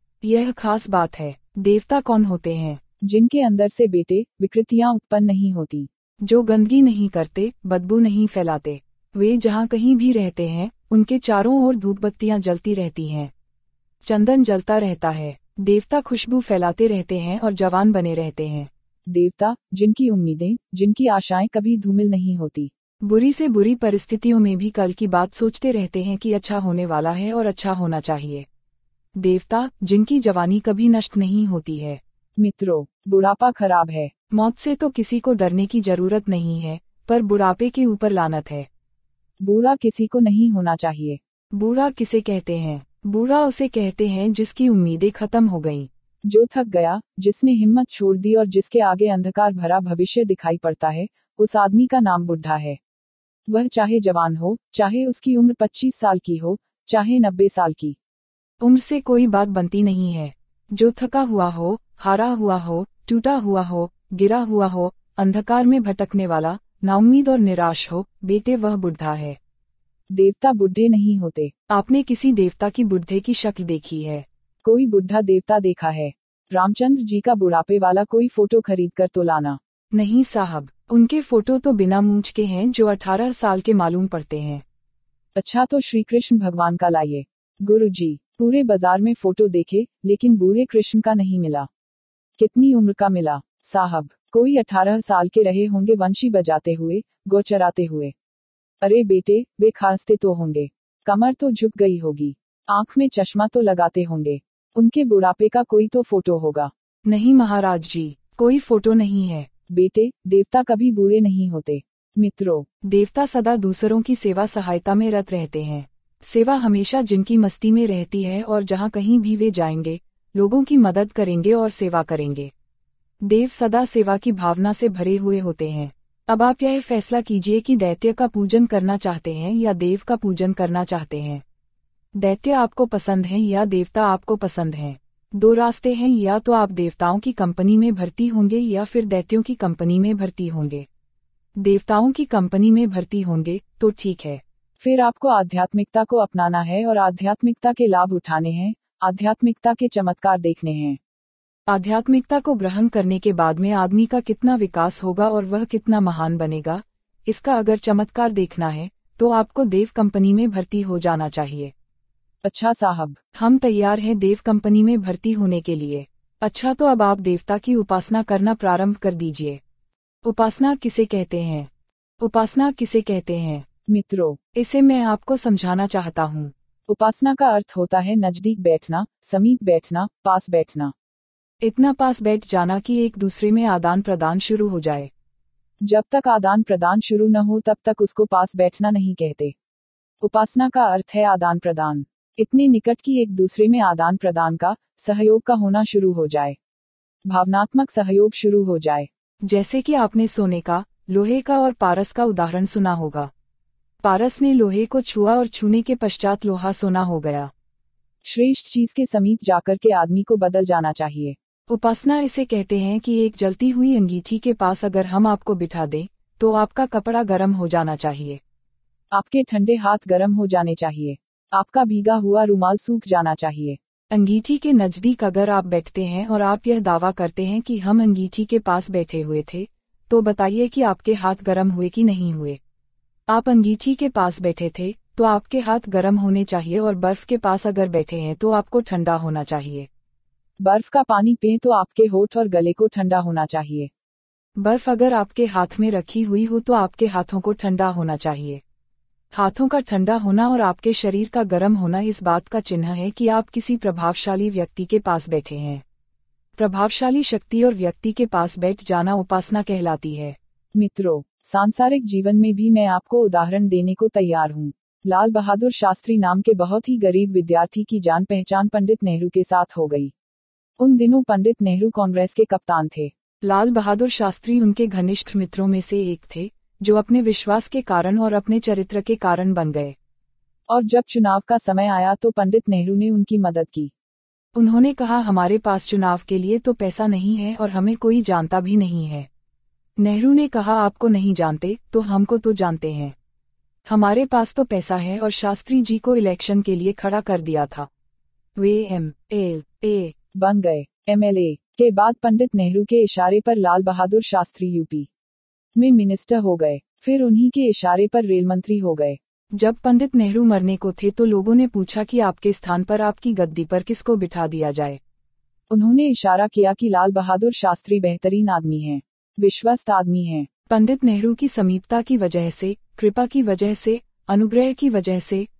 यह खास बात है। देवता कौन होते हैं? जिनके अंदर से बेटे विकृतियां उत्पन्न नहीं होती, जो गंदगी नहीं करते, बदबू नहीं फैलाते। वे जहाँ कहीं भी रहते हैं, उनके चारों ओर धूप बत्तियां जलती रहती हैं, चंदन जलता रहता है। देवता खुशबू फैलाते रहते हैं और जवान बने रहते हैं। देवता जिनकी उम्मीदें, जिनकी आशाएं कभी धूमिल नहीं होती। बुरी से बुरी परिस्थितियों में भी कल की बात सोचते रहते हैं कि अच्छा होने वाला है और अच्छा होना चाहिए। देवता, जिनकी जवानी कभी नष्ट नहीं होती है। मित्रों, बुढ़ापा खराब है। मौत से तो किसी को डरने की जरूरत नहीं है, पर बुढ़ापे के ऊपर लानत है। बूढ़ा किसी को नहीं होना चाहिए। बूढ़ा किसे कहते हैं? बूढ़ा उसे कहते हैं जिसकी उम्मीदें खत्म हो गईं, जो थक गया, जिसने हिम्मत छोड़ दी और जिसके आगे अंधकार भरा भविष्य दिखाई पड़ता है, उस आदमी का नाम बुढ़ा है। वह चाहे जवान हो, चाहे उसकी उम्र पच्चीस साल की हो, चाहे नब्बे साल की। उम्र से कोई बात बनती नहीं है। जो थका हुआ हो, हारा हुआ हो, टूटा हुआ हो, गिरा हुआ हो, अंधकार में भटकने वाला, नाउम्मीद और निराश हो, बेटे, वह बुढ़ा है। देवता बुढ़े नहीं होते। आपने किसी देवता की बुढ़े की शक्ल देखी है? कोई बुढ़ा देवता देखा है? रामचंद्र जी का बुढ़ापे वाला कोई फोटो खरीद कर तो लाना। नहीं साहब, उनके फोटो तो बिना मूंछ के हैं जो अठारह साल के मालूम पड़ते हैं। अच्छा, तो श्री कृष्ण भगवान का लाइए। गुरुजी, पूरे बाजार में फोटो देखे, लेकिन बूढ़े कृष्ण का नहीं मिला। कितनी उम्र का मिला? साहब, कोई अठारह साल के रहे होंगे, वंशी बजाते हुए, गौ चराते हुए। अरे बेटे, वे खांसते तो होंगे, कमर तो झुक गई होगी, आंख में चश्मा तो लगाते होंगे। उनके बुढ़ापे का कोई तो फोटो होगा। नहीं महाराज जी, कोई फोटो नहीं है। बेटे, देवता कभी बूढ़े नहीं होते। मित्रों, देवता सदा दूसरों की सेवा सहायता में रत रहते हैं। सेवा हमेशा जिनकी मस्ती में रहती है, और जहाँ कहीं भी वे जाएंगे, लोगों की मदद करेंगे और सेवा करेंगे। देव सदा सेवा की भावना से भरे हुए होते हैं। अब आप यह फैसला कीजिए कि दैत्य का पूजन करना चाहते हैं या देव का पूजन करना चाहते हैं। दैत्य आपको पसंद हैं या देवता आपको पसंद हैं। दो रास्ते हैं, या तो आप देवताओं की कंपनी में भर्ती होंगे या फिर दैत्यों की कंपनी में भर्ती होंगे। देवताओं की कंपनी में भर्ती होंगे तो ठीक है। फिर आपको आध्यात्मिकता को अपनाना है और आध्यात्मिकता के लाभ उठाने हैं, आध्यात्मिकता के चमत्कार देखने हैं। आध्यात्मिकता को ग्रहण करने के बाद में आदमी का कितना विकास होगा और वह कितना महान बनेगा, इसका अगर चमत्कार देखना है तो आपको देव कंपनी में भर्ती हो जाना चाहिए। अच्छा साहब, हम तैयार हैं देव कंपनी में भर्ती होने के लिए। अच्छा, तो अब आप देवता की उपासना करना प्रारंभ कर दीजिए। उपासना किसे कहते हैं? उपासना किसे कहते हैं? मित्रों, इसे मैं आपको समझाना चाहता हूँ। उपासना का अर्थ होता है नजदीक बैठना, समीप बैठना, पास बैठना। इतना पास बैठ जाना कि एक दूसरे में आदान प्रदान शुरू हो जाए। जब तक आदान प्रदान शुरू न हो तब तक उसको पास बैठना नहीं कहते। उपासना का अर्थ है आदान प्रदान। इतने निकट कि एक दूसरे में आदान प्रदान का, सहयोग का होना शुरू हो जाए, भावनात्मक सहयोग शुरू हो जाए। जैसे कि आपने सोने का, लोहे का और पारस का उदाहरण सुना होगा। पारस ने लोहे को छुआ और छूने के पश्चात लोहा सोना हो गया। श्रेष्ठ चीज के समीप जाकर के आदमी को बदल जाना चाहिए। उपासना इसे कहते हैं कि एक जलती हुई अंगीठी के पास अगर हम आपको बिठा दें, तो आपका कपड़ा गर्म हो जाना चाहिए, आपके ठंडे हाथ गर्म हो जाने चाहिए, आपका भीगा हुआ रुमाल सूख जाना चाहिए। अंगीठी के नजदीक अगर आप बैठते हैं और आप यह दावा करते हैं कि हम अंगीठी के पास बैठे हुए थे, तो बताइए कि आपके हाथ गर्म हुए कि नहीं हुए। आप अंगीठी के पास बैठे थे तो आपके हाथ गर्म होने चाहिए, और बर्फ के पास अगर बैठे हैं तो आपको ठंडा होना चाहिए। बर्फ का पानी पिए तो आपके होठ और गले को ठंडा होना चाहिए। बर्फ अगर आपके हाथ में रखी हुई हो तो आपके हाथों को ठंडा होना चाहिए। हाथों का ठंडा होना और आपके शरीर का गर्म होना इस बात का चिन्ह है कि आप किसी प्रभावशाली व्यक्ति के पास बैठे हैं। प्रभावशाली शक्ति और व्यक्ति के पास बैठ जाना उपासना कहलाती है। मित्रों, सांसारिक जीवन में भी मैं आपको उदाहरण देने को तैयार हूँ। लाल बहादुर शास्त्री नाम के बहुत ही गरीब विद्यार्थी की जान पहचान पंडित नेहरू के साथ हो गई। उन दिनों पंडित नेहरू कांग्रेस के कप्तान थे। लाल बहादुर शास्त्री उनके घनिष्ठ मित्रों में से एक थे, जो अपने विश्वास के कारण और अपने चरित्र के कारण बन गए। और जब चुनाव का समय आया तो पंडित नेहरू ने उनकी मदद की। उन्होंने कहा, हमारे पास चुनाव के लिए तो पैसा नहीं है और हमें कोई जानता भी नहीं है। नेहरू ने कहा, आपको नहीं जानते तो हमको तो जानते हैं। हमारे पास तो पैसा है, और शास्त्री जी को इलेक्शन के लिए खड़ा कर दिया था। वे एम एल ए बन गए। एम एल ए के बाद पंडित नेहरू के इशारे पर लाल बहादुर शास्त्री यूपी में मिनिस्टर हो गए। फिर उन्हीं के इशारे पर रेल मंत्री हो गए। जब पंडित नेहरू मरने को थे तो लोगों ने पूछा कि आपके स्थान पर, आपकी गद्दी पर किसको बिठा दिया जाए। उन्होंने इशारा किया कि लाल बहादुर शास्त्री बेहतरीन आदमी हैं, विश्वस्त आदमी हैं। पंडित नेहरू की समीपता की वजह से, कृपा की वजह से, अनुग्रह की वजह से,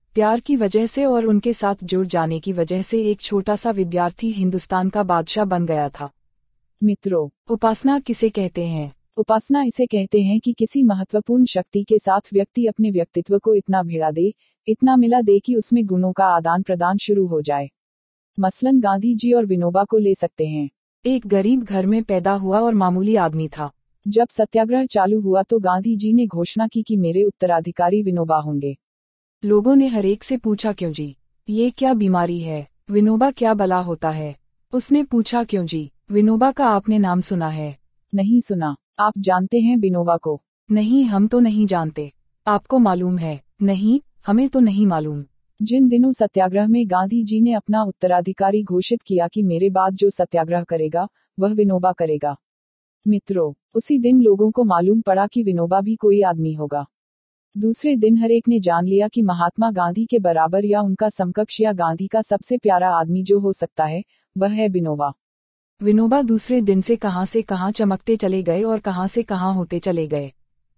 प्यार की वजह से और उनके साथ जुड़ जाने की वजह से एक छोटा सा विद्यार्थी हिंदुस्तान का बादशाह बन गया था। मित्रों, उपासना किसे कहते हैं? उपासना इसे कहते हैं कि किसी महत्वपूर्ण शक्ति के साथ व्यक्ति अपने व्यक्तित्व को इतना भिड़ा दे, इतना मिला दे कि उसमें गुणों का आदान प्रदान शुरू हो जाए। मसलन गांधी जी और विनोबा को ले सकते हैं। एक गरीब घर में पैदा हुआ और मामूली आदमी था। जब सत्याग्रह चालू हुआ तो गांधी जी ने घोषणा की कि मेरे उत्तराधिकारी विनोबा होंगे। लोगों ने हरेक से पूछा, क्यों जी? ये क्या बीमारी है? विनोबा क्या बला होता है? उसने पूछा, क्यों जी? विनोबा का आपने नाम सुना है? नहीं सुना। आप जानते हैं विनोबा को? नहीं, हम तो नहीं जानते। आपको मालूम है? नहीं, हमें तो नहीं मालूम। जिन दिनों सत्याग्रह में गांधी जी ने अपना उत्तराधिकारी घोषित किया कि मेरे बाद जो सत्याग्रह करेगा वह विनोबा करेगा। मित्रों, उसी दिन लोगों को मालूम पड़ा कि विनोबा भी कोई आदमी होगा। दूसरे दिन हर एक ने जान लिया कि महात्मा गांधी के बराबर या उनका समकक्ष या गांधी का सबसे प्यारा आदमी जो हो सकता है वह है विनोबा। विनोबा दूसरे दिन से कहां से कहां चमकते चले गए और कहां से कहां होते चले गए।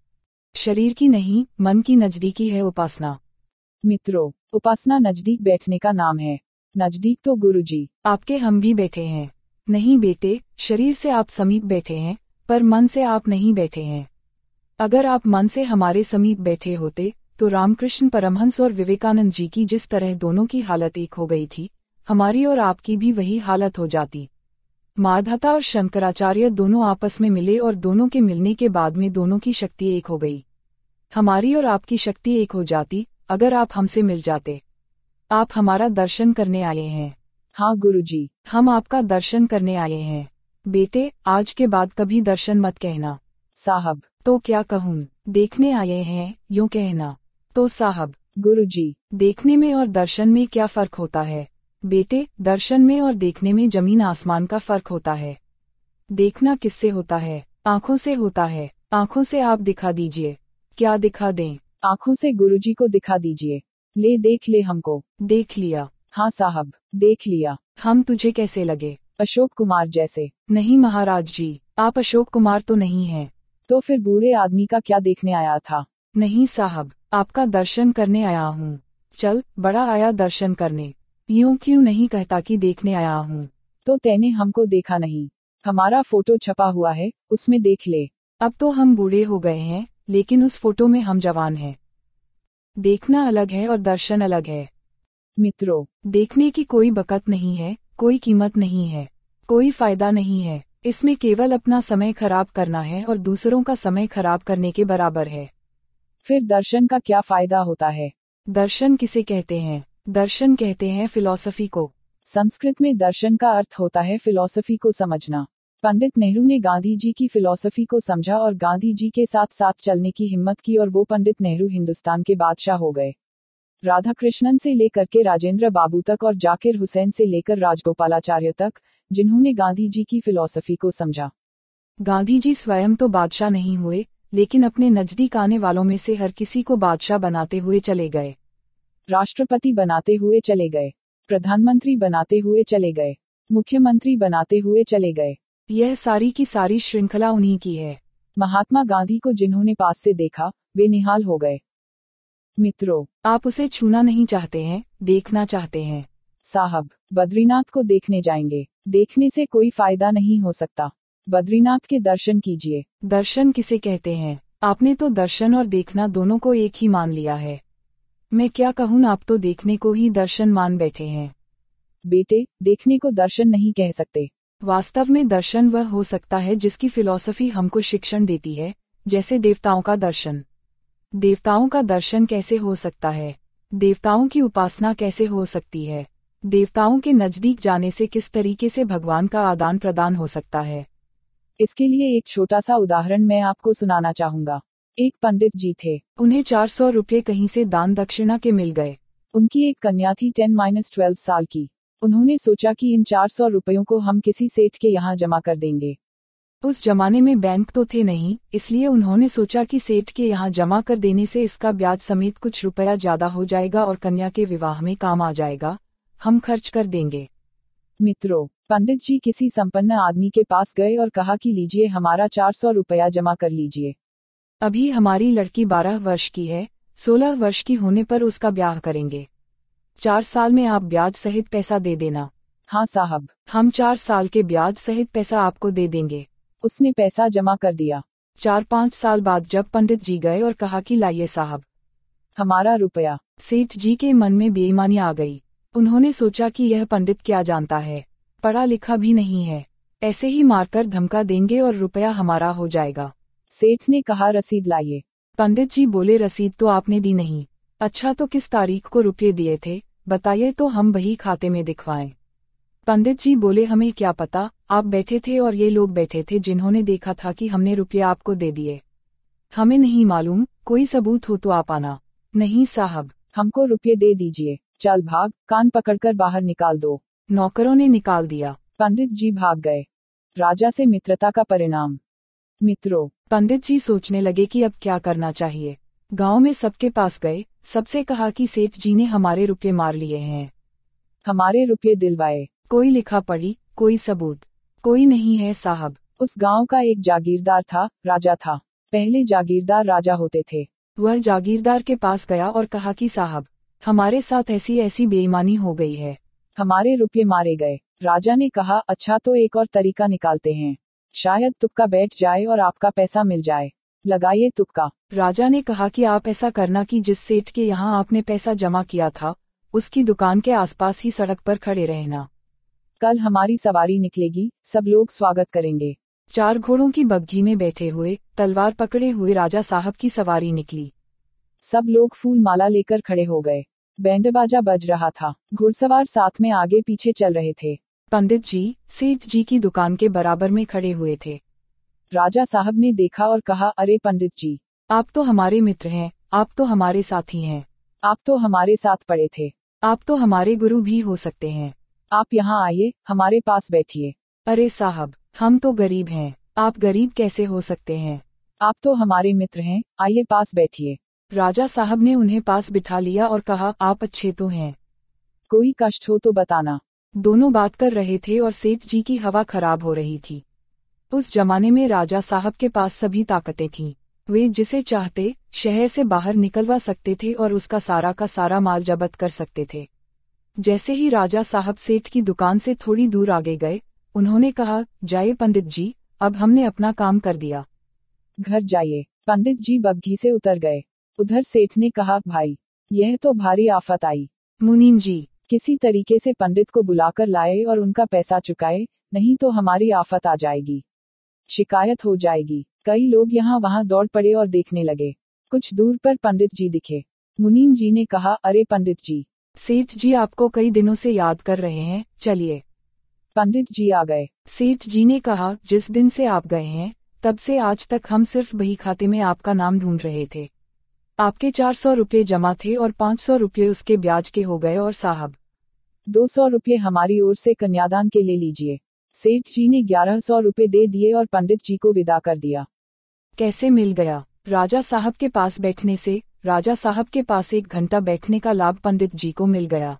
शरीर की नहीं, मन की नजदीकी है उपासना। मित्रों, उपासना नजदीक बैठने का नाम है। नजदीक तो गुरुजी। आपके हम भी बैठे हैं। नहीं बेटे, शरीर से आप समीप बैठे हैं, पर मन से आप नहीं बैठे हैं। अगर आप मन से हमारे समीप बैठे होते तो रामकृष्ण परमहंस और विवेकानंद जी की जिस तरह दोनों की हालत एक हो गई थी, हमारी और आपकी भी वही हालत हो जाती। माधाता और शंकराचार्य दोनों आपस में मिले और दोनों के मिलने के बाद में दोनों की शक्ति एक हो गई। हमारी और आपकी शक्ति एक हो जाती अगर आप हमसे मिल जाते। आप हमारा दर्शन करने आए हैं। हाँ गुरुजी, हम आपका दर्शन करने आए हैं। बेटे, आज के बाद कभी दर्शन मत कहना। साहब। तो क्या कहूँ? देखने आए हैं, यूं कहना। तो साहब। गुरुजी। देखने में और दर्शन में क्या फर्क होता है? बेटे, दर्शन में और देखने में जमीन आसमान का फर्क होता है। देखना किससे होता है? आंखों से होता है। आंखों से आप दिखा दीजिए। क्या दिखा दें? आंखों से गुरुजी को दिखा दीजिए। ले देख ले हमको। देख लिया। हाँ साहब, देख लिया। हम तुझे कैसे लगे? अशोक कुमार जैसे। नहीं महाराज जी, आप अशोक कुमार तो नहीं हैं। तो फिर बूढ़े आदमी का क्या देखने आया था? नहीं साहब, आपका दर्शन करने आया हूँ। चल, बड़ा आया दर्शन करने। यूं क्यों नहीं कहता कि देखने आया हूँ? तो तैने हमको देखा नहीं। हमारा फोटो छपा हुआ है, उसमें देख ले। अब तो हम बूढ़े हो गए हैं, लेकिन उस फोटो में हम जवान हैं। देखना अलग है और दर्शन अलग है। मित्रों, देखने की कोई बकत नहीं है, कोई कीमत नहीं है, कोई फायदा नहीं है। इसमें केवल अपना समय खराब करना है और दूसरों का समय खराब करने के बराबर है। फिर दर्शन का क्या फायदा होता है? दर्शन किसे कहते हैं? दर्शन कहते हैं फिलॉसफी को। संस्कृत में दर्शन का अर्थ होता है फिलॉसफी को समझना। पंडित नेहरू ने गांधी जी की फिलॉसफी को समझा और गांधी जी के साथ साथ चलने की हिम्मत की और वो पंडित नेहरू हिंदुस्तान के बादशाह हो गए। राधा कृष्णन से लेकर के राजेंद्र बाबू तक और जाकिर हुसैन से लेकर राजगोपालाचार्य तक, जिन्होंने गांधी जी की फिलॉसफी को समझा। गांधी जी स्वयं तो बादशाह नहीं हुए, लेकिन अपने नजदीक आने वालों में से हर किसी को बादशाह बनाते हुए चले गए। राष्ट्रपति बनाते हुए चले गए, प्रधानमंत्री बनाते हुए चले गए, मुख्यमंत्री बनाते हुए चले गए। यह सारी की सारी श्रृंखला उन्हीं की है। महात्मा गांधी को जिन्होंने पास से देखा, वे निहाल हो गए। मित्रों, आप उसे छूना नहीं चाहते हैं, देखना चाहते हैं। साहब, बद्रीनाथ को देखने जाएंगे। देखने से कोई फायदा नहीं हो सकता। बद्रीनाथ के दर्शन कीजिए। दर्शन किसे कहते हैं? आपने तो दर्शन और देखना दोनों को एक ही मान लिया है। मैं क्या कहूँ, आप तो देखने को ही दर्शन मान बैठे हैं। बेटे, देखने को दर्शन नहीं कह सकते। वास्तव में दर्शन वह हो सकता है जिसकी फिलॉसफी हमको शिक्षण देती है, जैसे देवताओं का दर्शन। देवताओं का दर्शन कैसे हो सकता है? देवताओं की उपासना कैसे हो सकती है? देवताओं के नजदीक जाने से किस तरीके से भगवान का आदान प्रदान हो सकता है? इसके लिए एक छोटा सा उदाहरण मैं आपको सुनाना चाहूंगा। एक पंडित जी थे। उन्हें चार सौ रुपये कहीं से दान दक्षिणा के मिल गए। उनकी एक कन्या थी टेन माइनस ट्वेल्व साल की। उन्होंने सोचा कि इन चार सौ रुपयों को हम किसी सेठ के यहाँ जमा कर देंगे। उस जमाने में बैंक तो थे नहीं, इसलिए उन्होंने सोचा कि सेठ के यहाँ जमा कर देने से इसका ब्याज समेत कुछ रुपया ज्यादा हो जाएगा और कन्या के विवाह में काम आ जाएगा। हम खर्च कर देंगे। मित्रों, पंडित जी किसी संपन्न आदमी के पास गए और कहा कि लीजिए, हमारा चार सौ रुपया जमा कर लीजिए। अभी हमारी लड़की बारह वर्ष की है, सोलह वर्ष की होने पर उसका ब्याह करेंगे। चार साल में आप ब्याज सहित पैसा दे देना। हाँ साहब। हम चार साल के ब्याज सहित पैसा आपको दे देंगे। उसने पैसा जमा कर दिया। चार पाँच साल बाद जब पंडित जी गए और कहा कि लाइए साहब हमारा रुपया, सेठ जी के मन में बेईमानी आ गई। उन्होंने सोचा कि यह पंडित क्या जानता है, पढ़ा लिखा भी नहीं है, ऐसे ही मारकर धमका देंगे और रुपया हमारा हो जाएगा। सेठ ने कहा रसीद लाइए। पंडित जी बोले रसीद तो आपने दी नहीं। अच्छा तो किस तारीख को रुपये दिए थे बताइए तो हम बही खाते में दिखवाएं। पंडित जी बोले हमें क्या पता, आप बैठे थे और ये लोग बैठे थे जिन्होंने देखा था कि हमने रुपये आपको दे दिए। हमें नहीं मालूम, कोई सबूत हो तो आप आना। नहीं साहब। हमको रुपये दे दीजिए। चल भाग, कान पकड़कर बाहर निकाल दो। नौकरों ने निकाल दिया। पंडित जी भाग गए। राजा से मित्रता का परिणाम। मित्रों, पंडित जी सोचने लगे कि अब क्या करना चाहिए। गांव में सबके पास गए, सबसे कहा कि सेठ जी ने हमारे रुपये मार लिए हैं, हमारे रुपये दिलवाए। कोई लिखा पढ़ी, कोई सबूत, कोई नहीं है साहब। उस गांव का एक जागीरदार था, राजा था। पहले जागीरदार राजा होते थे। वह जागीरदार के पास गया और कहा कि साहब हमारे साथ ऐसी ऐसी बेईमानी हो गई है, हमारे रुपये मारे गए। राजा ने कहा अच्छा तो एक और तरीका निकालते हैं, शायद तुक्का बैठ जाए और आपका पैसा मिल जाए। लगाइए तुक्का। राजा ने कहा कि आप ऐसा करना कि जिस सेठ के यहाँ आपने पैसा जमा किया था उसकी दुकान के आसपास ही सड़क पर खड़े रहना। कल हमारी सवारी निकलेगी, सब लोग स्वागत करेंगे। चार घोड़ों की बग्घी में बैठे हुए, तलवार पकड़े हुए राजा साहब की सवारी निकली। सब लोग फूल माला लेकर खड़े हो गए। बैंड बाजा बज रहा था। घुड़सवार साथ में आगे पीछे चल रहे थे। पंडित जी सेठ जी की दुकान के बराबर में खड़े हुए थे। राजा साहब ने देखा और कहा अरे पंडित जी, आप तो हमारे मित्र हैं, आप तो हमारे साथी हैं, आप तो हमारे साथ पढ़े थे, आप तो हमारे गुरु भी हो सकते हैं। आप यहाँ आइए, हमारे पास बैठिए। अरे साहब हम तो गरीब हैं, आप गरीब कैसे हो सकते हैं? आप तो हमारे मित्र हैं, आइए पास बैठिए। राजा साहब ने उन्हें पास बिठा लिया और कहा आप अच्छे तो हैं, कोई कष्ट हो तो बताना। दोनों बात कर रहे थे और सेठ जी की हवा खराब हो रही थी। उस जमाने में राजा साहब के पास सभी ताकतें थीं। वे जिसे चाहते शहर से बाहर निकलवा सकते थे और उसका सारा का सारा माल जब्त कर सकते थे। जैसे ही राजा साहब सेठ की दुकान से थोड़ी दूर आगे गए, उन्होंने कहा जाइए पंडित जी, अब हमने अपना काम कर दिया, घर जाइए। पंडित जी बग्घी से उतर गए। उधर सेठ ने कहा भाई, यह तो भारी आफत आई। मुनीम जी किसी तरीके से पंडित को बुलाकर लाए और उनका पैसा चुकाए, नहीं तो हमारी आफत आ जाएगी, शिकायत हो जाएगी। कई लोग यहाँ वहाँ दौड़ पड़े और देखने लगे। कुछ दूर पर पंडित जी दिखे। मुनीम जी ने कहा अरे पंडित जी, सेठ जी आपको कई दिनों से याद कर रहे हैं, चलिए। पंडित जी आ गए। सेठ जी ने कहा जिस दिन से आप गए हैं तब से आज तक हम सिर्फ बही खाते में आपका नाम ढूंढ रहे थे। आपके चार सौ रुपये जमा थे और पाँच सौ रुपये उसके ब्याज के हो गए, और साहब दो सौ रुपये हमारी ओर से कन्यादान के ले लीजिए। सेठ जी ने ग्यारह सौ रुपये दे दिए और पंडित जी को विदा कर दिया। कैसे मिल गया? राजा साहब के पास बैठने से। राजा साहब के पास एक घंटा बैठने का लाभ पंडित जी को मिल गया।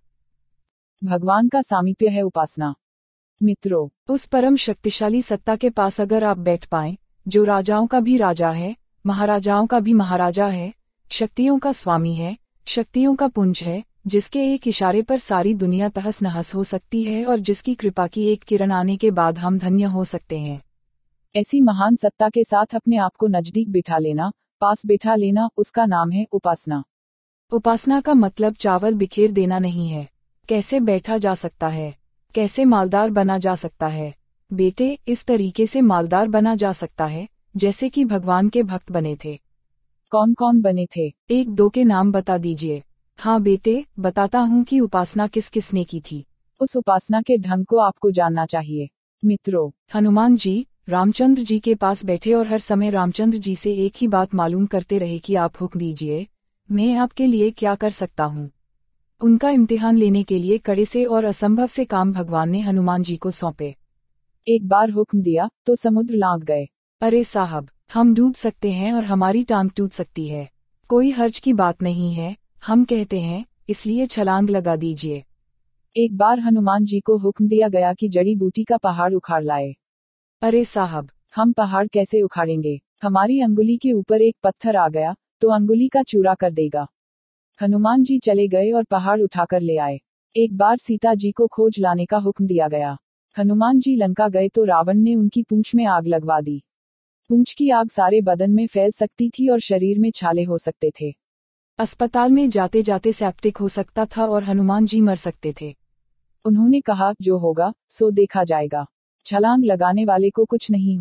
भगवान का सामीप्य है उपासना। मित्रों, उस परम शक्तिशाली सत्ता के पास अगर आप बैठ पाएं, जो राजाओं का भी राजा है, महाराजाओं का भी महाराजा है, शक्तियों का स्वामी है, शक्तियों का पुंज है, जिसके एक इशारे पर सारी दुनिया तहस नहस हो सकती है और जिसकी कृपा की एक किरण आने के बाद हम धन्य हो सकते हैं, ऐसी महान सत्ता के साथ अपने आप को नजदीक बिठा लेना, पास बिठा लेना, उसका नाम है उपासना। उपासना का मतलब चावल बिखेर देना नहीं है। कैसे बैठा जा सकता है? कैसे मालदार बना जा सकता है? बेटे, इस तरीके से मालदार बना जा सकता है जैसे कि भगवान के भक्त बने थे। कौन कौन बने थे? एक दो के नाम बता दीजिए। हाँ बेटे, बताता हूँ कि उपासना किस किसने की थी। उस उपासना के ढंग को आपको जानना चाहिए। मित्रों, हनुमान जी रामचंद्र जी के पास बैठे और हर समय रामचंद्र जी से एक ही बात मालूम करते रहे कि आप हुक्म दीजिए, मैं आपके लिए क्या कर सकता हूँ। उनका इम्तिहान लेने के लिए कड़े से और असंभव से काम भगवान ने हनुमान जी को सौंपे। एक बार हुक्म दिया तो समुद्र लांघ गए। अरे साहब, हम डूब सकते हैं और हमारी टांग टूट सकती है, कोई हर्ज की बात नहीं है, हम कहते हैं, इसलिए छलांग लगा दीजिए। एक बार हनुमान जी को हुक्म दिया गया कि जड़ी बूटी का पहाड़ उखाड़ लाए। अरे साहब, हम पहाड़ कैसे उखाड़ेंगे? हमारी अंगुली के ऊपर एक पत्थर आ गया तो अंगुली का चूरा कर देगा। हनुमान जी चले गए और पहाड़ उठाकर ले आए। एक बार सीता जी को खोज लाने का हुक्म दिया गया। हनुमान जी लंका गए तो रावण ने उनकी पूंछ में आग लगवा दी। पूंछ की आग सारे बदन में फैल सकती थी और शरीर में छाले हो सकते थे। अस्पताल में जाते जाते सेप्टिक हो सकता था और हनुमान जी मर सकते थे। उन्होंने कहा, जो होगा सो देखा जाएगा। छलांग लगाने वाले को कुछ नहीं